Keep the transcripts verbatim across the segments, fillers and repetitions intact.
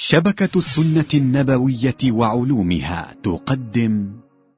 شبكة السنة النبوية وعلومها تقدم.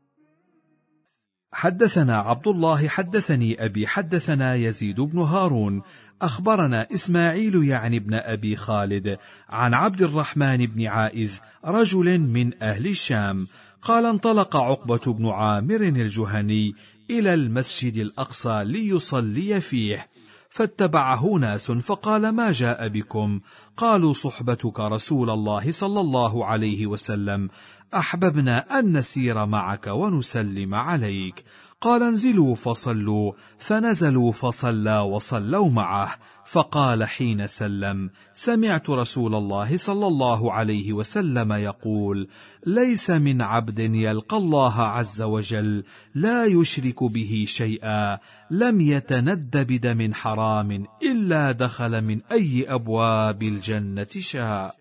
حدثنا عبد الله حدثني أبي حدثنا يزيد بن هارون أخبرنا إسماعيل يعني ابن أبي خالد عن عبد الرحمن بن عائذ رجل من أهل الشام قال: انطلق عقبة بن عامر الجهني إلى المسجد الأقصى ليصلي فيه، فاتبعه ناس فقال: ما جاء بكم؟ قالوا: صحبتك رسول الله صلى الله عليه وسلم، أحببنا أن نسير معك ونسلم عليك. قال: انزلوا فصلوا، فنزلوا فصلى وصلوا معه، فقال حين سلم: سمعت رسول الله صلى الله عليه وسلم يقول: ليس من عبد يلقى الله عز وجل لا يشرك به شيئا لم يتند بدم حرام إلا دخل من أي أبواب الجنة شاء.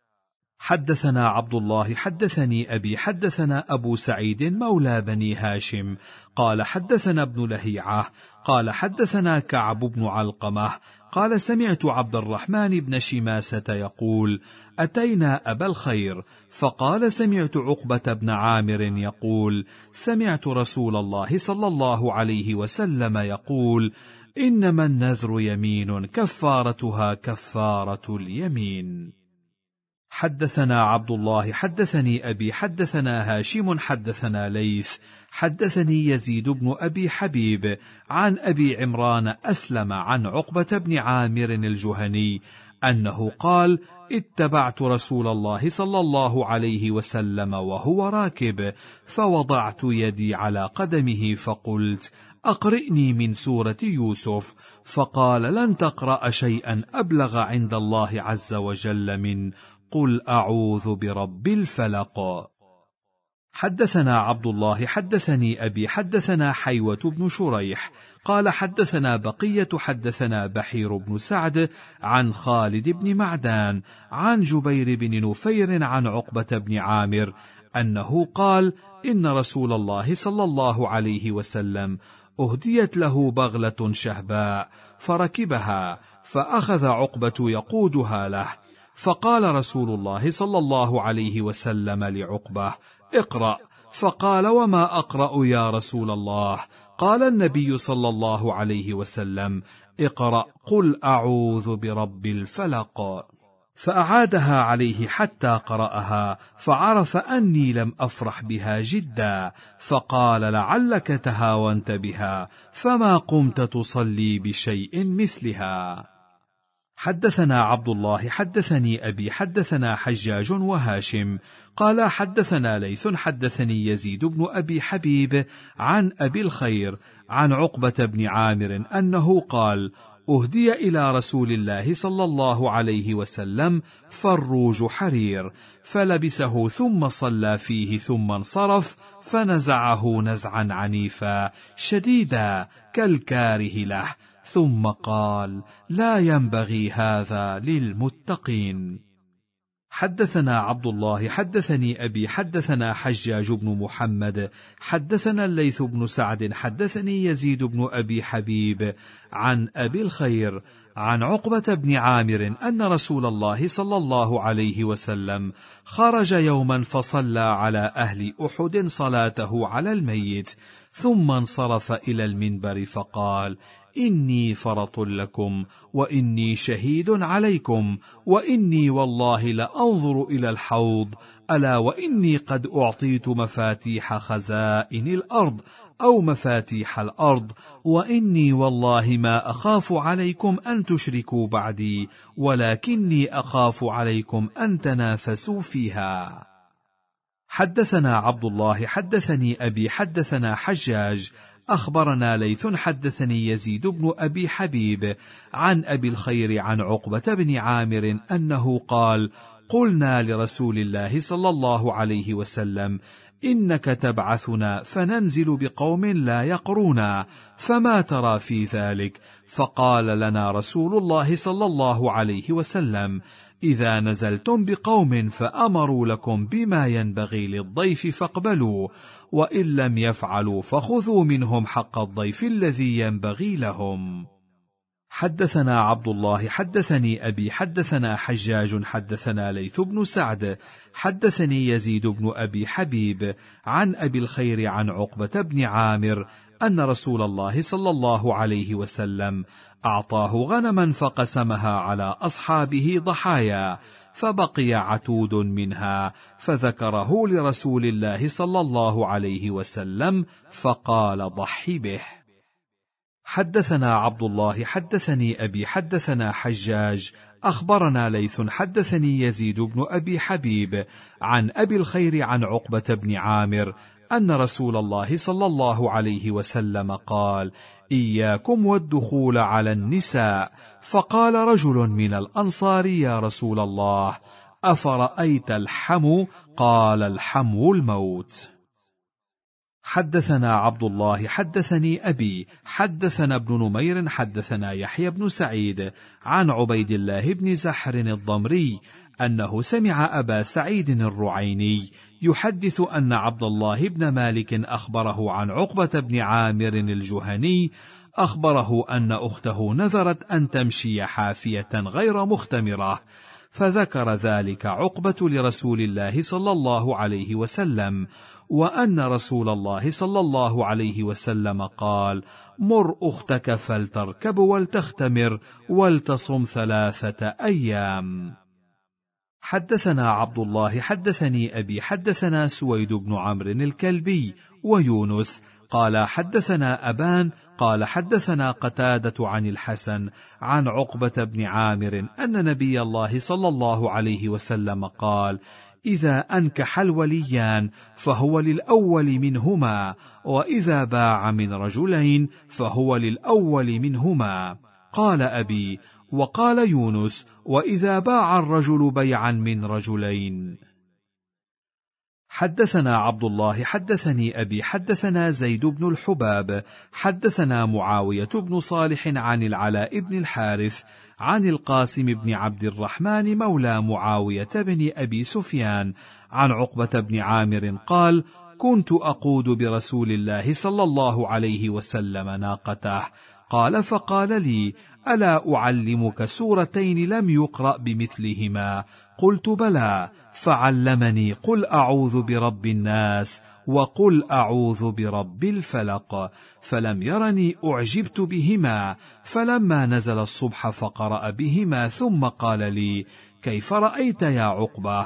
حدثنا عبد الله حدثني أبي حدثنا أبو سعيد مولى بني هاشم قال: حدثنا ابن لهيعة قال: حدثنا كعب بن علقمة قال: سمعت عبد الرحمن بن شماسة يقول: أتينا أبا الخير فقال: سمعت عقبة بن عامر يقول: سمعت رسول الله صلى الله عليه وسلم يقول: إنما النذر يمين كفارتها كفارة اليمين. حدثنا عبد الله حدثني أبي حدثنا هاشم حدثنا ليث حدثني يزيد بن أبي حبيب عن أبي عمران أسلم عن عقبة بن عامر الجهني أنه قال: اتبعت رسول الله صلى الله عليه وسلم وهو راكب، فوضعت يدي على قدمه فقلت: أقرئني من سورة يوسف، فقال: لن تقرأ شيئا أبلغ عند الله عز وجل من قل أعوذ برب الفلق. حدثنا عبد الله حدثني أبي حدثنا حيوة بن شريح قال: حدثنا بقية حدثنا بحير بن سعد عن خالد بن معدان عن جبير بن نفير عن عقبة بن عامر أنه قال: إن رسول الله صلى الله عليه وسلم أهديت له بغلة شهباء فركبها، فأخذ عقبة يقودها له، فقال رسول الله صلى الله عليه وسلم لعقبة: اقرأ. فقال: وما أقرأ يا رسول الله؟ قال النبي صلى الله عليه وسلم: اقرأ قل أعوذ برب الفلق. فأعادها عليه حتى قرأها، فعرف أني لم أفرح بها جدا، فقال: لعلك تهاونت بها، فما قمت تصلي بشيء مثلها. حدثنا عبد الله حدثني أبي حدثنا حجاج وهاشم قال: حدثنا ليث حدثني يزيد بن أبي حبيب عن أبي الخير عن عقبة بن عامر أنه قال: أهدي إلى رسول الله صلى الله عليه وسلم فروج حرير، فلبسه ثم صلى فيه ثم انصرف، فنزعه نزعا عنيفا شديدا كالكاره له، ثم قال: لا ينبغي هذا للمتقين. حدثنا عبد الله حدثني أبي حدثنا حجاج بن محمد حدثنا الليث بن سعد حدثني يزيد بن أبي حبيب عن أبي الخير عن عقبة بن عامر أن رسول الله صلى الله عليه وسلم خرج يوما فصلى على أهل أحد صلاته على الميت، ثم انصرف إلى المنبر فقال: إني فرط لكم، وإني شهيد عليكم، وإني والله لأنظر إلى الحوض، ألا وإني قد أعطيت مفاتيح خزائن الأرض أو مفاتيح الأرض، وإني والله ما أخاف عليكم أن تشركوا بعدي، ولكني أخاف عليكم أن تنافسوا فيها. حدثنا عبد الله حدثني أبي حدثنا حجاج أخبرنا ليث حدثني يزيد بن أبي حبيب عن أبي الخير عن عقبة بن عامر أنه قال: قلنا لرسول الله صلى الله عليه وسلم: إنك تبعثنا فننزل بقوم لا يقرونا، فما ترى في ذلك؟ فقال لنا رسول الله صلى الله عليه وسلم: إذا نزلتم بقوم فأمروا لكم بما ينبغي للضيف فاقبلوا، وإن لم يفعلوا فخذوا منهم حق الضيف الذي ينبغي لهم. حدثنا عبد الله حدثني أبي حدثنا حجاج حدثنا ليث بن سعد حدثني يزيد بن أبي حبيب عن أبي الخير عن عقبة بن عامر أن رسول الله صلى الله عليه وسلم أعطاه غنما فقسمها على أصحابه ضحايا، فبقي عتود منها فذكره لرسول الله صلى الله عليه وسلم فقال ضحي به. حدثنا عبد الله حدثني أبي حدثنا حجاج أخبرنا ليث حدثني يزيد بن أبي حبيب عن أبي الخير عن عقبة بن عامر أن رسول الله صلى الله عليه وسلم قال: إياكم والدخول على النساء. فقال رجل من الأنصار: يا رسول الله، أفرأيت الحمو؟ قال: الحمو الموت. حدثنا عبد الله حدثني أبي حدثنا ابن نمير حدثنا يحيى بن سعيد عن عبيد الله بن زحر الضمري أنه سمع أبا سعيد الرعيني يحدث أن عبد الله بن مالك أخبره عن عقبة بن عامر الجهني أخبره أن أخته نذرت أن تمشي حافية غير مختمرة، فذكر ذلك عقبة لرسول الله صلى الله عليه وسلم، وأن رسول الله صلى الله عليه وسلم قال: مر أختك فلتركب ولتختمر ولتصم ثلاثة أيام. حدثنا عبد الله حدثني أبي حدثنا سويد بن عمرو الكلبي ويونس قال حدثنا أبان قال حدثنا قتادة عن الحسن عن عقبة بن عامر أن نبي الله صلى الله عليه وسلم قال: إذا أنكح الوليان فهو للأول منهما، وإذا باع من رجلين فهو للأول منهما. قال أبي: وقال يونس: وإذا باع الرجل بيعا من رجلين. حدثنا عبد الله حدثني أبي حدثنا زيد بن الحباب حدثنا معاوية بن صالح عن العلاء بن الحارث عن القاسم بن عبد الرحمن مولى معاوية بن أبي سفيان عن عقبة بن عامر قال: كنت أقود برسول الله صلى الله عليه وسلم ناقته، قال: فقال لي: ألا أعلمك سورتين لم يقرأ بمثلهما؟ قلت: بلى. فعلمني: قل أعوذ برب الناس وقل أعوذ برب الفلق. فلم يرني أعجبت بهما، فلما نزل الصبح فقرأ بهما ثم قال لي: كيف رأيت يا عقبة؟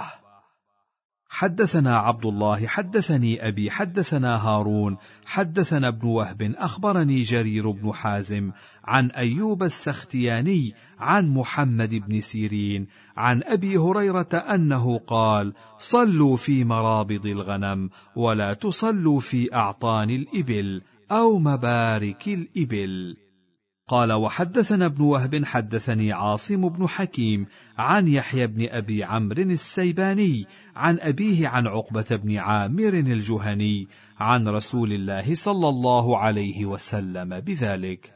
حدثنا عبد الله حدثني أبي حدثنا هارون حدثنا ابن وهب أخبرني جرير بن حازم عن أيوب السختياني عن محمد بن سيرين عن أبي هريرة أنه قال: صلوا في مرابض الغنم ولا تصلوا في أعطان الإبل أو مبارك الإبل. قال: وحدثنا ابن وهب حدثني عاصم بن حكيم عن يحيى بن أبي عمرو السيباني عن أبيه عن عقبة بن عامر الجهني عن رسول الله صلى الله عليه وسلم بذلك.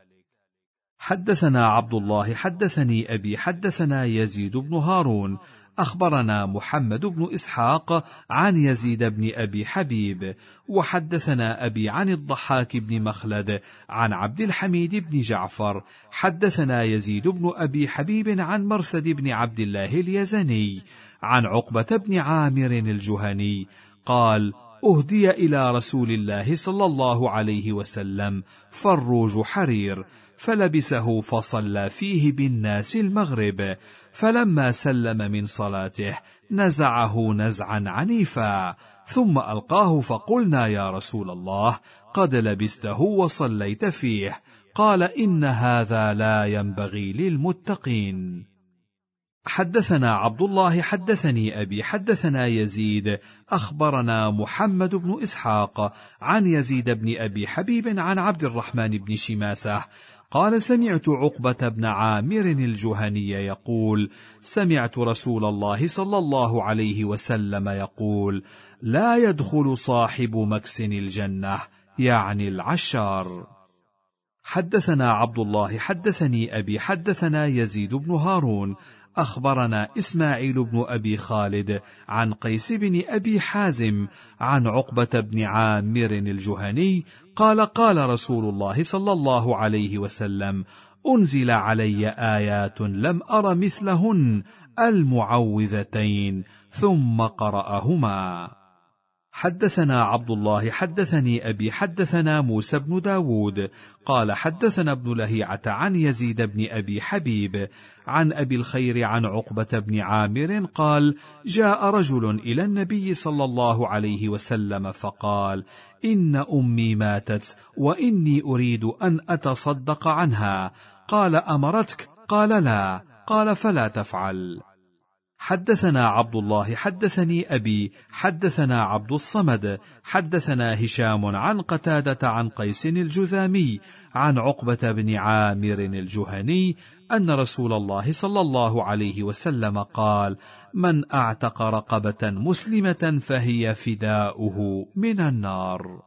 حدثنا عبد الله حدثني أبي حدثنا يزيد بن هارون أخبرنا محمد بن إسحاق عن يزيد بن أبي حبيب وحدثنا أبي عن الضحاك بن مخلد عن عبد الحميد بن جعفر حدثنا يزيد بن أبي حبيب عن مرثد بن عبد الله اليزني عن عقبة بن عامر الجهني قال: أهدي إلى رسول الله صلى الله عليه وسلم فروج حرير، فلبسه فصلى فيه بالناس المغرب، فلما سلم من صلاته نزعه نزعا عنيفا، ثم ألقاه فقلنا: يا رسول الله، قد لبسته وصليت فيه. قال: إن هذا لا ينبغي للمتقين. حدثنا عبد الله حدثني أبي حدثنا يزيد أخبرنا محمد بن إسحاق عن يزيد بن أبي حبيب عن عبد الرحمن بن شماسة قال: سمعت عقبة بن عامر الجهني يقول: سمعت رسول الله صلى الله عليه وسلم يقول: لا يدخل صاحب مكس الجنة، يعني العشار. حدثنا عبد الله حدثني أبي حدثنا يزيد بن هارون أخبرنا إسماعيل بن أبي خالد عن قيس بن أبي حازم عن عقبة بن عامر الجهني قال: قال رسول الله صلى الله عليه وسلم: أنزل علي آيات لم أر مثلهن المعوذتين، ثم قرأهما. حدثنا عبد الله حدثني أبي حدثنا موسى بن داود قال حدثنا ابن لهيعة عن يزيد بن أبي حبيب عن أبي الخير عن عقبة بن عامر قال جاء رجل إلى النبي صلى الله عليه وسلم فقال إن أمي ماتت وإني أريد أن أتصدق عنها. قال أمرتك؟ قال لا. قال فلا تفعل. حدثنا عبد الله حدثني أبي حدثنا عبد الصمد حدثنا هشام عن قتادة عن قيس الجذامي عن عقبة بن عامر الجهني أن رسول الله صلى الله عليه وسلم قال من أعتق رقبة مسلمة فهي فداؤه من النار.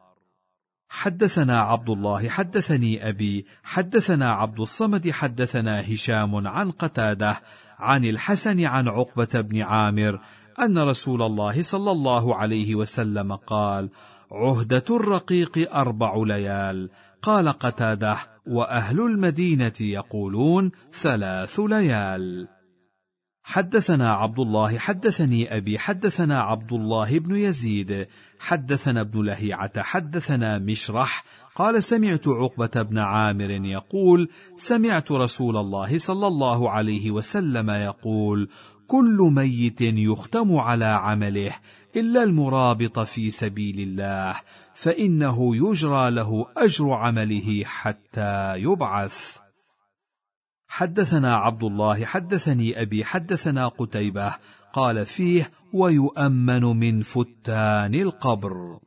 حدثنا عبد الله حدثني أبي حدثنا عبد الصمد حدثنا هشام عن قتادة عن الحسن عن عقبة بن عامر أن رسول الله صلى الله عليه وسلم قال عهدة الرقيق أربع ليال. قال قتادة وأهل المدينة يقولون ثلاث ليال. حدثنا عبد الله حدثني أبي حدثنا عبد الله بن يزيد حدثنا ابن لهيعة حدثنا مشرح قال سمعت عقبة بن عامر يقول سمعت رسول الله صلى الله عليه وسلم يقول كل ميت يختم على عمله إلا المرابط في سبيل الله فإنه يجرى له أجر عمله حتى يبعث. حدثنا عبد الله حدثني أبي حدثنا قتيبة قال فيه ويؤمن من فتان القبر.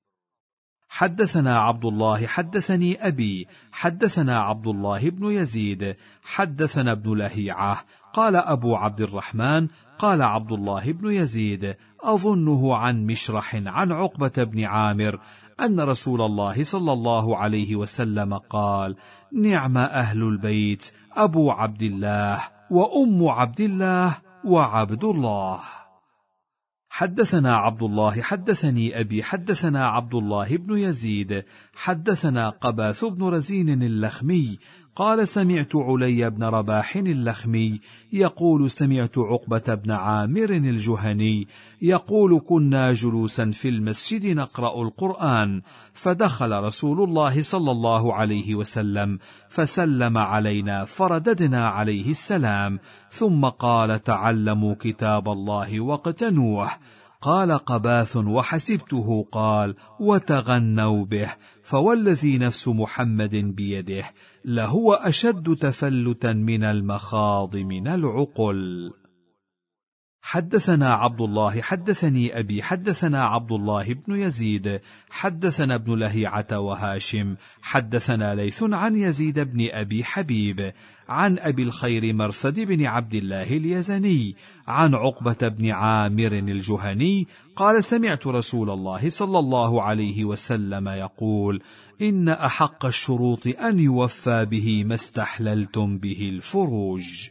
حدثنا عبد الله حدثني أبي حدثنا عبد الله بن يزيد حدثنا ابن لهيعة قال أبو عبد الرحمن قال عبد الله بن يزيد أظنه عن مشرح عن عقبة بن عامر أن رسول الله صلى الله عليه وسلم قال نعم أهل البيت أبو عبد الله وأم عبد الله وعبد الله. حدثنا عبد الله حدثني أبي حدثنا عبد الله بن يزيد حدثنا قباث بن رزين اللخمي قال سمعت علي بن رباح اللخمي يقول سمعت عقبة بن عامر الجهني يقول كنا جلوسا في المسجد نقرأ القرآن فدخل رسول الله صلى الله عليه وسلم فسلم علينا فرددنا عليه السلام ثم قال تعلموا كتاب الله واقتنوه. قال قباث وحسبته قال وتغنوا به فوالذي نفس محمد بيده لهو أشد تفلتا من المخاض من العقل. حدثنا عبد الله حدثني أبي حدثنا عبد الله بن يزيد حدثنا ابن لهيعة وهاشم حدثنا ليث عن يزيد بن أبي حبيب عن أبي الخير مرثد بن عبد الله اليزني عن عقبة بن عامر الجهني قال سمعت رسول الله صلى الله عليه وسلم يقول إن أحق الشروط أن يوفى به ما استحللتم به الفروج.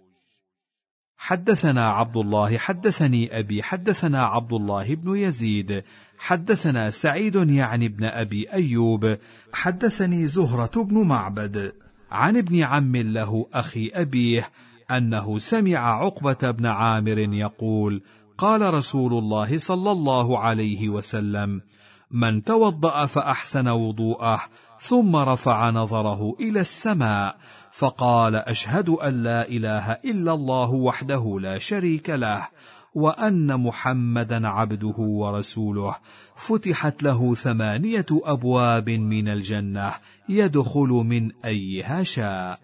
حدثنا عبد الله حدثني أبي حدثنا عبد الله بن يزيد حدثنا سعيد يعني ابن أبي أيوب حدثني زهرة بن معبد عن ابن عم له أخي أبيه أنه سمع عقبة بن عامر يقول قال رسول الله صلى الله عليه وسلم من توضأ فأحسن وضوءه ثم رفع نظره إلى السماء فقال أشهد أن لا إله إلا الله وحده لا شريك له وأن محمدا عبده ورسوله فتحت له ثمانية أبواب من الجنة يدخل من أيها شاء.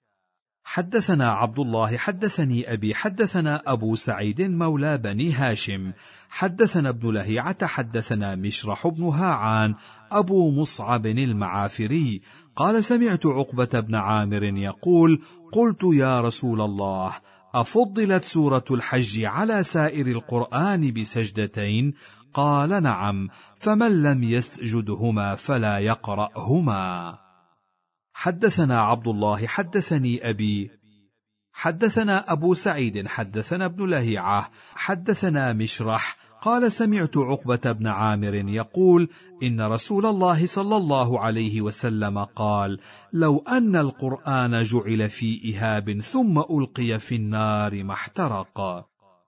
حدثنا عبد الله حدثني أبي حدثنا أبو سعيد مولى بني هاشم حدثنا ابن لهيعة حدثنا مشرح بن هاعان أبو مصعب المعافري قال سمعت عقبة بن عامر يقول قلت يا رسول الله أفضلت سورة الحج على سائر القرآن بسجدتين؟ قال نعم فمن لم يسجدهما فلا يقرأهما. حدثنا عبد الله حدثني أبي حدثنا أبو سعيد حدثنا ابن لهيعة حدثنا مشرح قال: سمعت عقبة بن عامر يقول: إن رسول الله صلى الله عليه وسلم قال: لو أن القرآن جعل في إهاب ثم ألقي في النار ما احترق.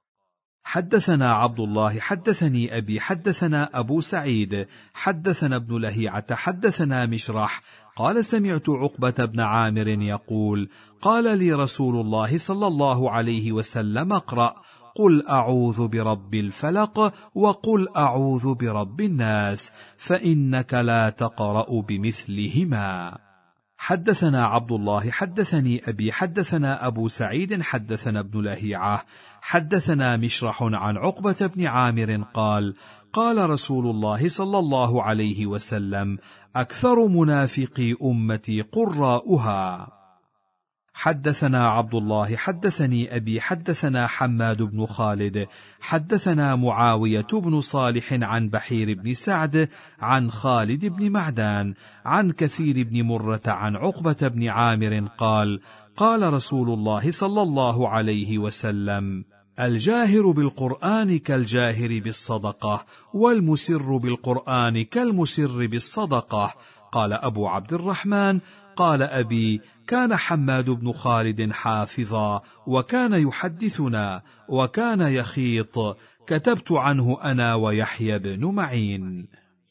حدثنا عبد الله حدثني أبي حدثنا أبو سعيد حدثنا ابن لهيعة حدثنا مشرح قال: سمعت عقبة بن عامر يقول: قال لي رسول الله صلى الله عليه وسلم: اقرأ قل أعوذ برب الفلق وقل أعوذ برب الناس، فإنك لا تقرأ بمثلهما. حدثنا عبد الله حدثني أبي حدثنا أبو سعيد حدثنا ابن لهيعة حدثنا مشرح عن عقبة بن عامر قال: قال رسول الله صلى الله عليه وسلم: أكثر منافقي أمتي قراؤها. حدثنا عبد الله حدثني أبي حدثنا حماد بن خالد حدثنا معاوية بن صالح عن بحير بن سعد عن خالد بن معدان عن كثير بن مرة عن عقبة بن عامر قال: قال رسول الله صلى الله عليه وسلم: الجاهر بالقرآن كالجاهر بالصدقة، والمسر بالقرآن كالمسر بالصدقة. قال أبو عبد الرحمن: قال أبي: كان حماد بن خالد حافظا، وكان يحدثنا، وكان يخيط، كتبت عنه أنا ويحيى بن معين.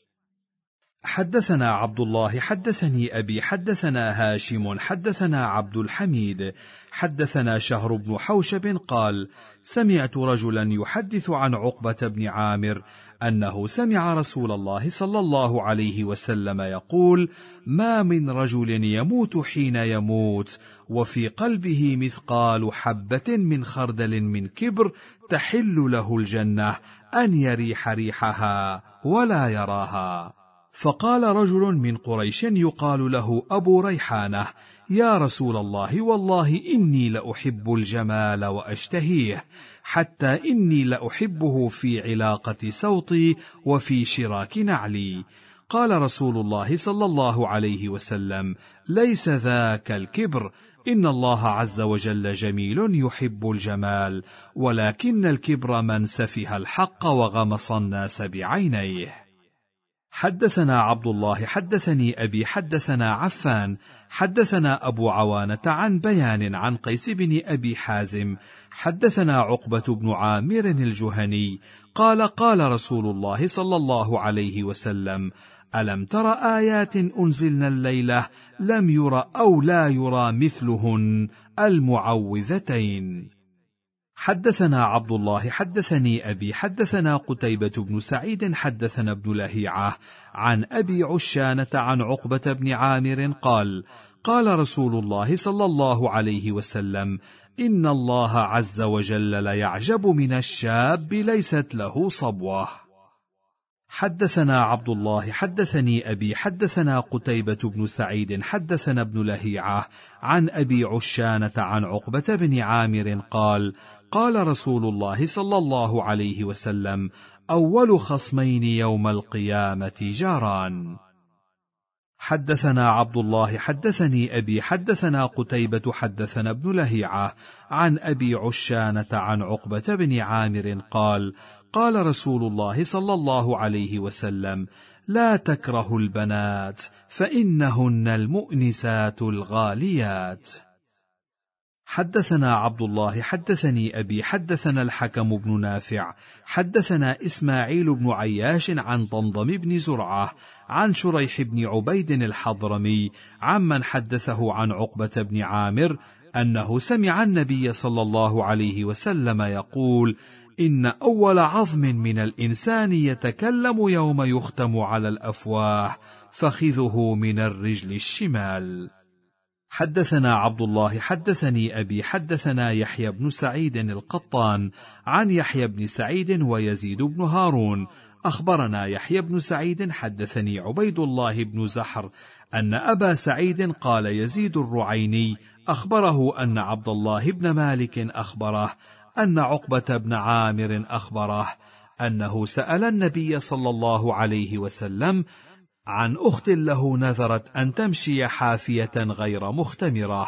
حدثنا عبد الله حدثني أبي حدثنا هاشم حدثنا عبد الحميد حدثنا شهر بن حوشب قال: سمعت رجلا يحدث عن عقبة بن عامر أنه سمع رسول الله صلى الله عليه وسلم يقول: ما من رجل يموت حين يموت وفي قلبه مثقال حبة من خردل من كبر تحل له الجنة أن يريح ريحها ولا يراها. فقال رجل من قريش يقال له أبو ريحانة: يا رسول الله، والله إني لأحب الجمال وأشتهيه، حتى إني لأحبه في علاقة سوطي وفي شراك نعلي. قال رسول الله صلى الله عليه وسلم: ليس ذاك الكبر، إن الله عز وجل جميل يحب الجمال، ولكن الكبر من سفه الحق وغمص الناس بعينيه. حدثنا عبد الله حدثني أبي حدثنا عفان حدثنا أبو عوانة عن بيان عن قيس بن أبي حازم حدثنا عقبة بن عامر الجهني قال: قال رسول الله صلى الله عليه وسلم: ألم تر آيات أنزلنا الليلة لم ير أو لا يرى مثلهن المعوذتين. حدثنا عبد الله حدثني أبي حدثنا قتيبة بن سعيد حدثنا ابن لهيعة عن أبي عشانة عن عقبة بن عامر قال: قال رسول الله صلى الله عليه وسلم: إن الله عز وجل ليعجب من الشاب ليست له صبوة. حدثنا عبد الله حدثني أبي حدثنا قتيبة بن سعيد حدثنا ابن لهيعة عن أبي عشانة عن عقبة بن عامر قال: قال رسول الله صلى الله عليه وسلم: أول خصمين يوم القيامة جاران. حدثنا عبد الله حدثني أبي حدثنا قتيبة حدثنا ابن لهيعة عن أبي عشانة عن عقبة بن عامر قال: قال رسول الله صلى الله عليه وسلم: لا تكرهوا البنات فإنهن المؤنسات الغاليات. حدثنا عبد الله حدثني أبي حدثنا الحكم بن نافع حدثنا إسماعيل بن عياش عن ضمضم بن زرعة عن شريح بن عبيد الحضرمي عمن حدثه عن عقبة بن عامر أنه سمع النبي صلى الله عليه وسلم يقول: إن أول عظم من الإنسان يتكلم يوم يختم على الأفواه فخذه من الرجل الشمال. حدثنا عبد الله حدثني أبي حدثنا يحيى بن سعيد القطان عن يحيى بن سعيد ويزيد بن هارون أخبرنا يحيى بن سعيد حدثني عبيد الله بن زحر أن أبا سعيد قال: يزيد الرعيني أخبره أن عبد الله بن مالك أخبره أن عقبة بن عامر أخبره أنه سأل النبي صلى الله عليه وسلم عن أخت له نذرت أن تمشي حافية غير مختمرة،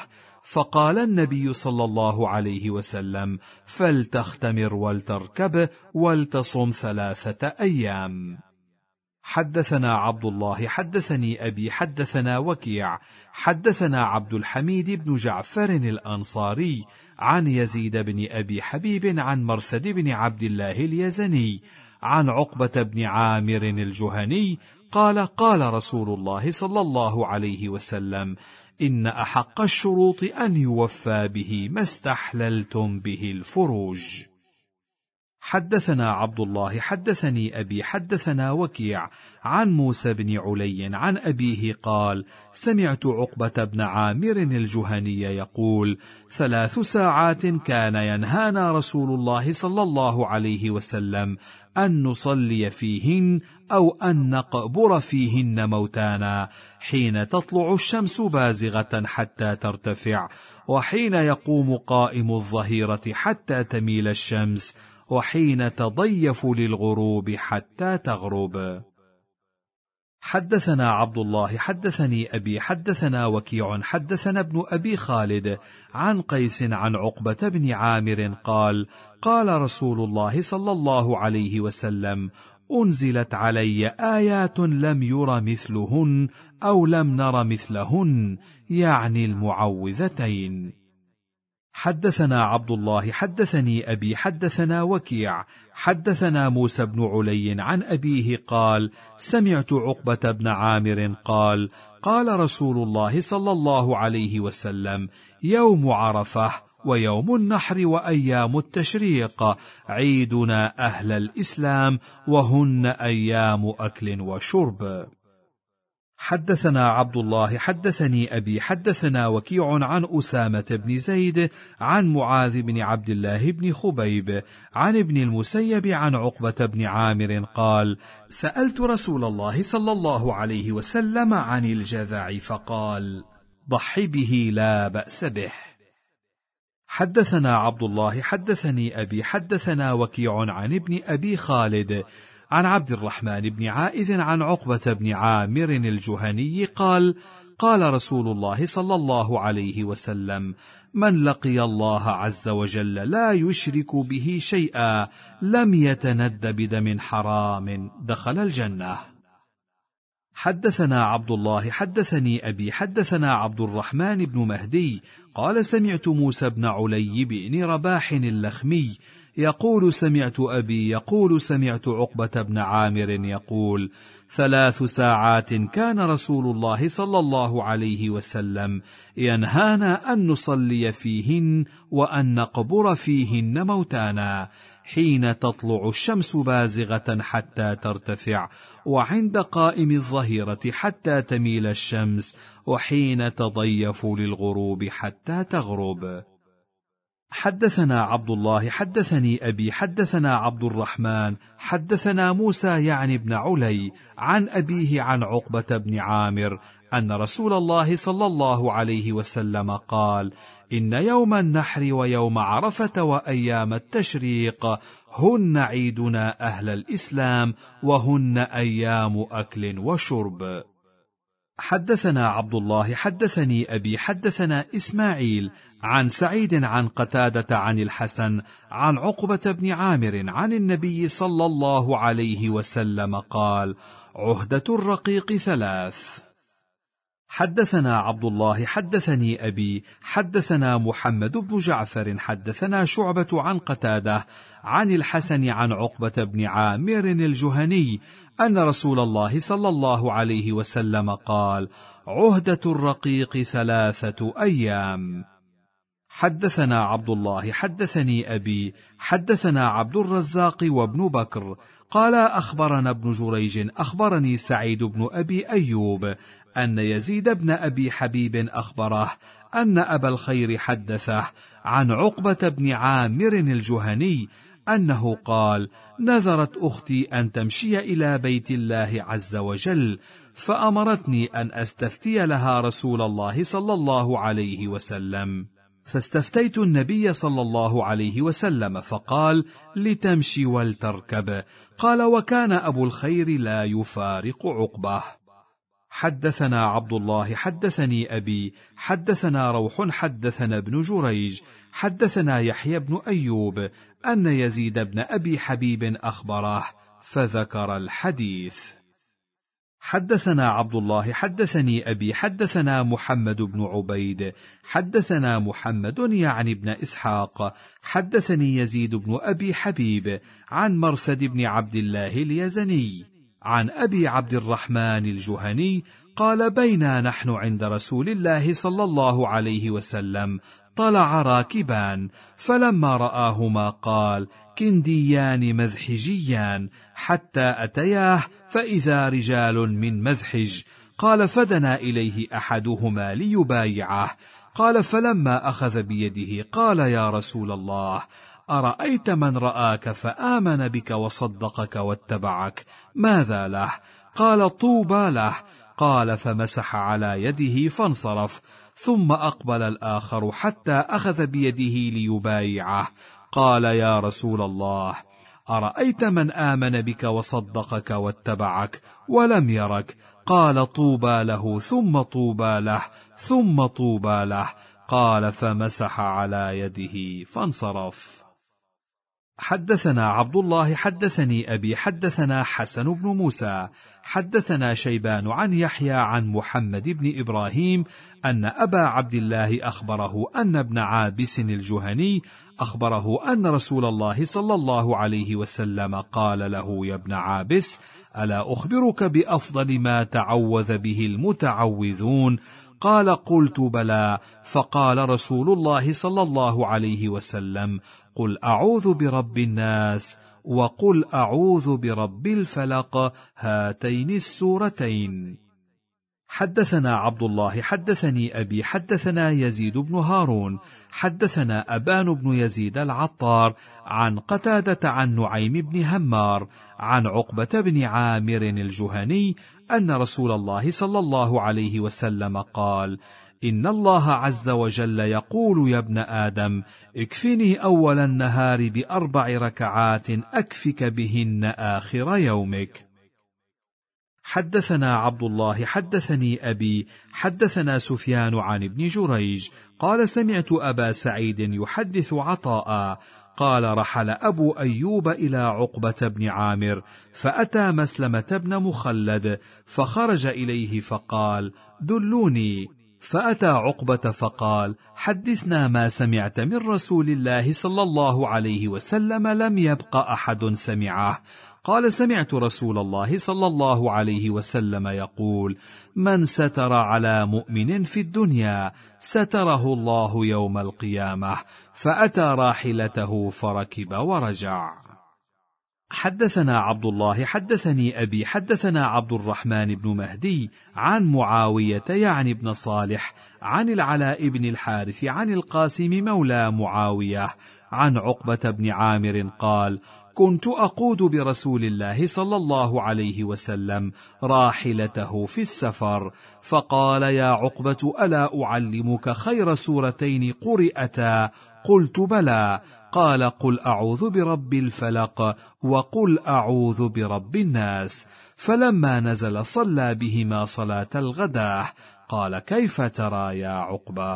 فقال النبي صلى الله عليه وسلم: فلتختمر ولتركب ولتصم ثلاثة أيام. حدثنا عبد الله حدثني أبي حدثنا وكيع حدثنا عبد الحميد بن جعفر الأنصاري عن يزيد بن أبي حبيب عن مرثد بن عبد الله اليزني عن عقبة بن عامر الجهني قال: قال رسول الله صلى الله عليه وسلم: إن أحق الشروط أن يوفى به ما استحللتم به الفروج. حدثنا عبد الله حدثني أبي حدثنا وكيع عن موسى بن علي عن أبيه قال: سمعت عقبة بن عامر الجهني يقول: ثلاث ساعات كان ينهانا رسول الله صلى الله عليه وسلم أن نصلي فيهن أو أن نقبر فيهن موتانا، حين تطلع الشمس بازغة حتى ترتفع، وحين يقوم قائم الظهيرة حتى تميل الشمس، وحين تضيف للغروب حتى تغرب. حدثنا عبد الله حدثني أبي حدثنا وكيع حدثنا ابن أبي خالد عن قيس عن عقبة بن عامر قال: قال رسول الله صلى الله عليه وسلم: أنزلت علي آيات لم ير مثلهن أو لم نر مثلهن، يعني المعوذتين. حدثنا عبد الله حدثني أبي حدثنا وكيع حدثنا موسى بن علي عن أبيه قال: سمعت عقبة بن عامر قال: قال رسول الله صلى الله عليه وسلم: يوم عرفة ويوم النحر وأيام التشريق عيدنا أهل الإسلام، وهن أيام أكل وشرب. حدثنا عبد الله حدثني أبي حدثنا وكيع عن أسامة بن زيد عن معاذ بن عبد الله بن خبيب عن ابن المسيب عن عقبة بن عامر قال: سألت رسول الله صلى الله عليه وسلم عن الجذع فقال: ضح به لا بأس به. حدثنا عبد الله حدثني أبي حدثنا وكيع عن ابن أبي خالد عن عبد الرحمن بن عائذ عن عقبة بن عامر الجهني قال: قال رسول الله صلى الله عليه وسلم: من لقي الله عز وجل لا يشرك به شيئا لم يتند بدم حرام دخل الجنة. حدثنا عبد الله حدثني أبي حدثنا عبد الرحمن بن مهدي قال: سمعت موسى بن علي بن رباح اللخمي يقول: سمعت أبي يقول: سمعت عقبة بن عامر يقول: ثلاث ساعات كان رسول الله صلى الله عليه وسلم ينهانا أن نصلي فيهن وأن نقبر فيهن موتانا، حين تطلع الشمس بازغة حتى ترتفع، وعند قائم الظهيرة حتى تميل الشمس، وحين تضيف للغروب حتى تغرب. حدثنا عبد الله حدثني أبي حدثنا عبد الرحمن حدثنا موسى يعني بن علي عن أبيه عن عقبة بن عامر أن رسول الله صلى الله عليه وسلم قال: إن يوم النحر ويوم عرفة وأيام التشريق هن عيدنا أهل الإسلام، وهن أيام أكل وشرب. حدثنا عبد الله حدثني أبي حدثنا إسماعيل عن سعيد عن قتادة عن الحسن عن عقبة بن عامر عن النبي صلى الله عليه وسلم قال: عهدة الرقيق ثلاث. حدثنا عبد الله حدثني أبي حدثنا محمد بن جعفر حدثنا شعبة عن قتادة عن الحسن عن عقبة بن عامر الجهني أن رسول الله صلى الله عليه وسلم قال: عهدة الرقيق ثلاثة أيام. حدثنا عبد الله حدثني أبي حدثنا عبد الرزاق وابن بكر قال: أخبرنا ابن جريج أخبرني سعيد بن أبي أيوب أن يزيد بن أبي حبيب أخبره أن أبا الخير حدثه عن عقبة بن عامر الجهني أنه قال: نذرت أختي أن تمشي إلى بيت الله عز وجل، فأمرتني أن أستفتي لها رسول الله صلى الله عليه وسلم، فاستفتيت النبي صلى الله عليه وسلم فقال: لتمشي ولتركب. قال: وكان أبو الخير لا يفارق عقبه. حدثنا عبد الله حدثني أبي حدثنا روح حدثنا ابن جريج حدثنا يحيى بن أيوب أن يزيد بن أبي حبيب أخبره فذكر الحديث. حدثنا عبد الله حدثني أبي حدثنا محمد بن عبيد حدثنا محمد يعني بن إسحاق حدثني يزيد بن أبي حبيب عن مرثد بن عبد الله اليزني عن أبي عبد الرحمن الجهني قال: بينا نحن عند رسول الله صلى الله عليه وسلم طلع راكبان، فلما رآهما قال: كنديان مذحجيان، حتى أتياه فإذا رجال من مذحج. قال: فدنا إليه أحدهما ليبايعه. قال: فلما أخذ بيده قال: يا رسول الله، أرأيت من رآك فآمن بك وصدقك واتبعك، ماذا له؟ قال: طوبى له. قال: فمسح على يده فانصرف، ثم أقبل الآخر حتى أخذ بيده ليبايعه. قال: يا رسول الله، أرأيت من آمن بك وصدقك واتبعك ولم يرك؟ قال: طوبى له ثم طوبى له ثم طوبى له. قال: فمسح على يده فانصرف. حدثنا عبد الله حدثني أبي حدثنا حسن بن موسى حدثنا شيبان عن يحيى عن محمد بن إبراهيم أن أبا عبد الله أخبره أن ابن عابس الجهني أخبره أن رسول الله صلى الله عليه وسلم قال له: يا ابن عابس، ألا أخبرك بأفضل ما تعوذ به المتعوذون؟ قال: قلت بلى. فقال رسول الله صلى الله عليه وسلم: قل أعوذ برب الناس وقل أعوذ برب الفلق، هاتين السورتين. حدثنا عبد الله حدثني أبي حدثنا يزيد بن هارون حدثنا أبان بن يزيد العطار عن قتادة عن نعيم بن همار عن عقبة بن عامر الجهني أن رسول الله صلى الله عليه وسلم قال: إن الله عز وجل يقول: يا ابن آدم، اكفني أول النهار بأربع ركعات أكفك بهن آخر يومك. حدثنا عبد الله حدثني أبي حدثنا سفيان عن ابن جريج قال: سمعت أبا سعيد يحدث عطاء قال: رحل أبو أيوب إلى عقبة بن عامر فأتى مسلمة بن مخلد فخرج إليه فقال: دلوني. فأتى عقبة فقال: حدثنا ما سمعت من رسول الله صلى الله عليه وسلم لم يبق أحد سمعه. قال: سمعت رسول الله صلى الله عليه وسلم يقول: من ستر على مؤمن في الدنيا ستره الله يوم القيامة. فأتى راحلته فركب ورجع. حدثنا عبد الله حدثني أبي حدثنا عبد الرحمن بن مهدي عن معاوية يعني بن صالح عن العلاء بن الحارث عن القاسم مولى معاوية عن عقبة بن عامر قال: كنت أقود برسول الله صلى الله عليه وسلم راحلته في السفر، فقال: يا عقبة، ألا أعلمك خير سورتين قرئتا؟ قلت بلى. قال: قل أعوذ برب الفلق وقل أعوذ برب الناس. فلما نزل صلى بهما صلاة الغداة. قال: كيف ترى يا عقبة؟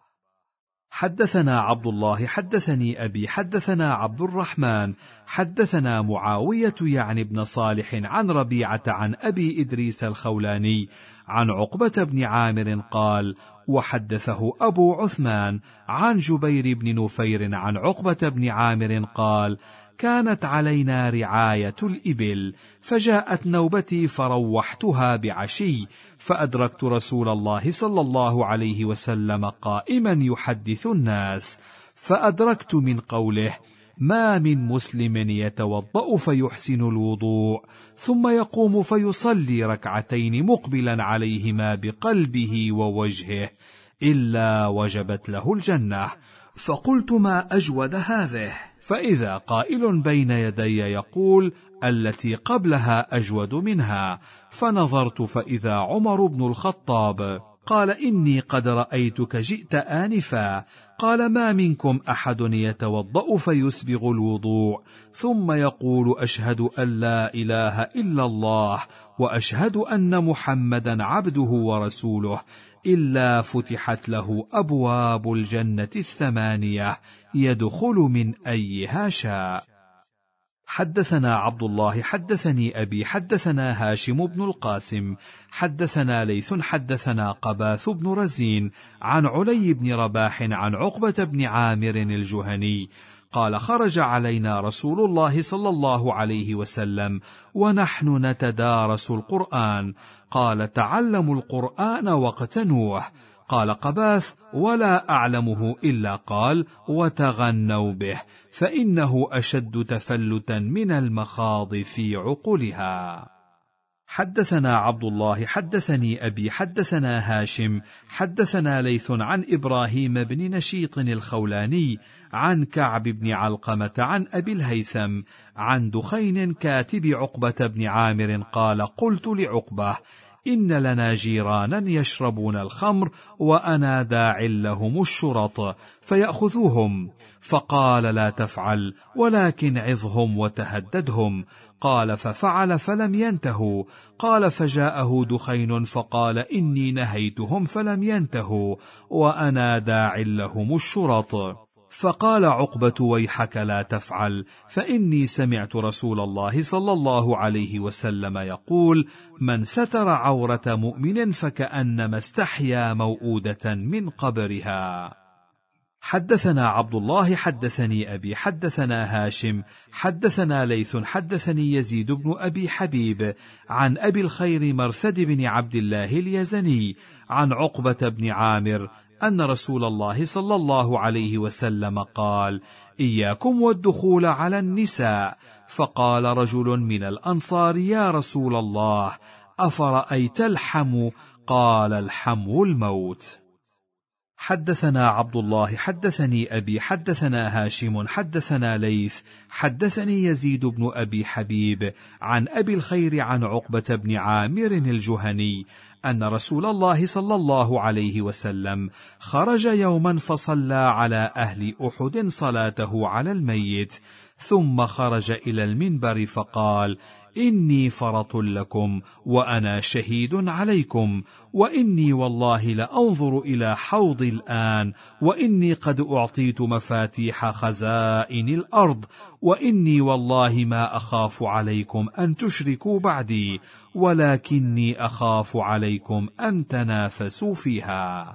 حدثنا عبد الله حدثني أبي حدثنا عبد الرحمن حدثنا معاوية يعني بن صالح عن ربيعة عن أبي إدريس الخولاني عن عقبة بن عامر قال: وحدثه أبو عثمان عن جبير بن نفير عن عقبة بن عامر قال: كانت علينا رعاية الإبل، فجاءت نوبتي فروحتها بعشي، فأدركت رسول الله صلى الله عليه وسلم قائما يحدث الناس، فأدركت من قوله: ما من مسلم يتوضأ فيحسن الوضوء ثم يقوم فيصلي ركعتين مقبلا عليهما بقلبه ووجهه إلا وجبت له الجنة. فقلت: ما أجود هذه؟ فإذا قائل بين يدي يقول: التي قبلها أجود منها. فنظرت فإذا عمر بن الخطاب قال: إني قد رأيتك جئت آنفا. قال: ما منكم أحد يتوضأ فيسبغ الوضوء ثم يقول: أشهد أن لا إله إلا الله وأشهد أن محمدا عبده ورسوله إلا فتحت له أبواب الجنة الثمانية يدخل من أيها شاء. حدثنا عبد الله حدثني أبي حدثنا هاشم بن القاسم حدثنا ليث حدثنا قباث بن رزين عن علي بن رباح عن عقبة بن عامر الجهني قال: خرج علينا رسول الله صلى الله عليه وسلم ونحن نتدارس القرآن، قال: تعلموا القرآن واقتنوه. قال قباث: ولا أعلمه إلا قال: وتغنوا به، فإنه أشد تفلتا من المخاض في عقلها. حدثنا عبد الله حدثني أبي حدثنا هاشم حدثنا ليث عن إبراهيم بن نشيط الخولاني عن كعب بن علقمة عن أبي الهيثم عن دخين كاتب عقبة بن عامر قال: قلت لعقبة: إن لنا جيرانا يشربون الخمر وأنا داع لهم الشرط فيأخذوهم، فقال: لا تفعل ولكن عظهم وتهددهم. قال: ففعل فلم ينتهوا. قال: فجاءه دخين فقال: إني نهيتهم فلم ينتهوا وأنا داع لهم الشرط. فقال عقبة: ويحك لا تفعل، فإني سمعت رسول الله صلى الله عليه وسلم يقول: من ستر عورة مؤمن فكأنما استحيا موؤودة من قبرها. حدثنا عبد الله حدثني أبي حدثنا هاشم حدثنا ليث حدثني يزيد بن أبي حبيب عن أبي الخير مرثد بن عبد الله اليزني عن عقبة بن عامر أن رسول الله صلى الله عليه وسلم قال: إياكم والدخول على النساء. فقال رجل من الأنصار: يا رسول الله، أفرأيت الحم؟ قال: الحم الموت. حدثنا عبد الله حدثني أبي حدثنا هاشم حدثنا ليث حدثني يزيد بن أبي حبيب عن أبي الخير عن عقبة بن عامر الجهني أن رسول الله صلى الله عليه وسلم خرج يوما فصلى على أهل أحد صلاته على الميت، ثم خرج إلى المنبر فقال: إني فرط لكم وأنا شهيد عليكم، وإني والله لأنظر إلى حوضي الآن، وإني قد أعطيت مفاتيح خزائن الأرض، وإني والله ما أخاف عليكم أن تشركوا بعدي، ولكني أخاف عليكم أن تنافسوا فيها.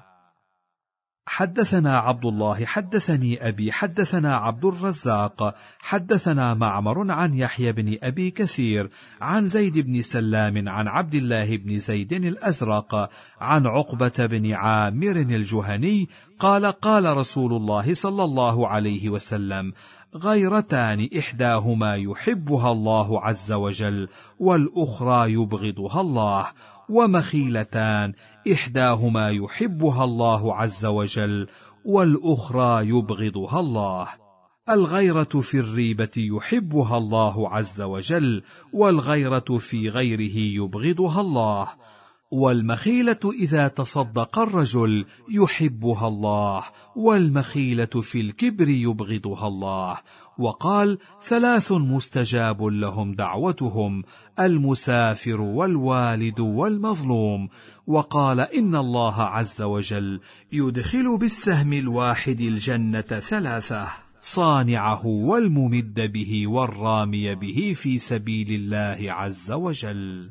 حدثنا عبد الله حدثني أبي حدثنا عبد الرزاق حدثنا معمر عن يحيى بن أبي كثير عن زيد بن سلام عن عبد الله بن زيد الأزرق عن عقبة بن عامر الجهني قال: قال رسول الله صلى الله عليه وسلم: غيرتان إحداهما يحبها الله عز وجل والأخرى يبغضها الله، ومخيلتان إحداهما يحبها الله عز وجل والأخرى يبغضها الله. الغيرة في الريبة يحبها الله عز وجل، والغيرة في غيره يبغضها الله. والمخيلة إذا تصدق الرجل يحبها الله، والمخيلة في الكبر يبغضها الله. وقال: ثلاث مستجاب لهم دعوتهم: المسافر والوالد والمظلوم. وقال: إن الله عز وجل يدخل بالسهم الواحد الجنة ثلاثة: صانعه والممد به والرامي به في سبيل الله عز وجل.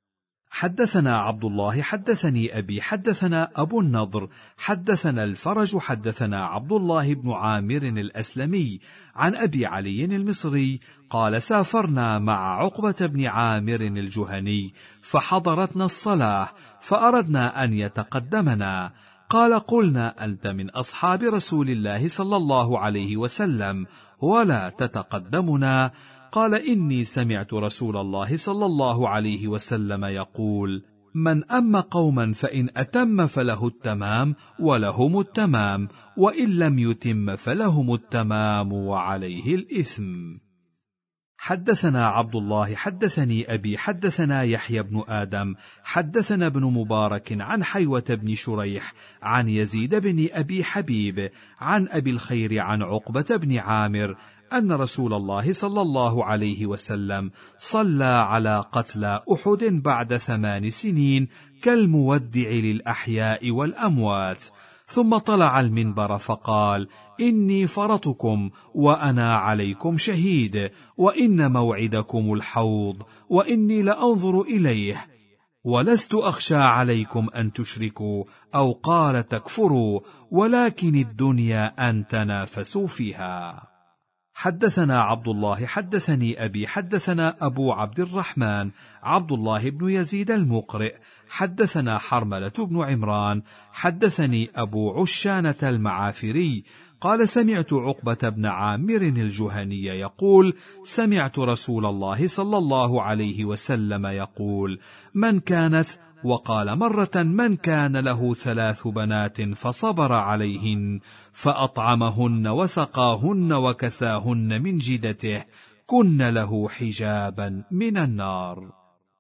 حدثنا عبد الله حدثني أبي حدثنا أبو النضر حدثنا الفرج حدثنا عبد الله بن عامر الأسلمي عن أبي علي المصري قال: سافرنا مع عقبة بن عامر الجهني فحضرتنا الصلاة فأردنا أن يتقدمنا، قال: قلنا: أنت من أصحاب رسول الله صلى الله عليه وسلم ولا تتقدمنا؟ قال: إني سمعت رسول الله صلى الله عليه وسلم يقول: من أم قوما فإن أتم فله التمام ولهم التمام، وإن لم يتم فلهم التمام وعليه الإثم. حدثنا عبد الله حدثني أبي حدثنا يحيى بن آدم حدثنا ابن مبارك عن حيوة بن شريح عن يزيد بن أبي حبيب عن أبي الخير عن عقبة بن عامر أن رسول الله صلى الله عليه وسلم صلى على قتلى أحد بعد ثمان سنين كالمودع للأحياء والأموات، ثم طلع المنبر فقال: إني فرطكم وأنا عليكم شهيد، وإن موعدكم الحوض، وإني لأنظر إليه، ولست أخشى عليكم أن تشركوا أو قال تكفروا، ولكن الدنيا أن تنافسوا فيها. حدثنا عبد الله حدثني أبي حدثنا أبو عبد الرحمن عبد الله بن يزيد المقرئ حدثنا حرملة بن عمران حدثني أبو عشانة المعافري قال: سمعت عقبة بن عامر الجهني يقول: سمعت رسول الله صلى الله عليه وسلم يقول: من كانت، وقال مرة: من كان له ثلاث بنات فصبر عليهن فأطعمهن وسقاهن وكساهن من جدته كن له حجابا من النار.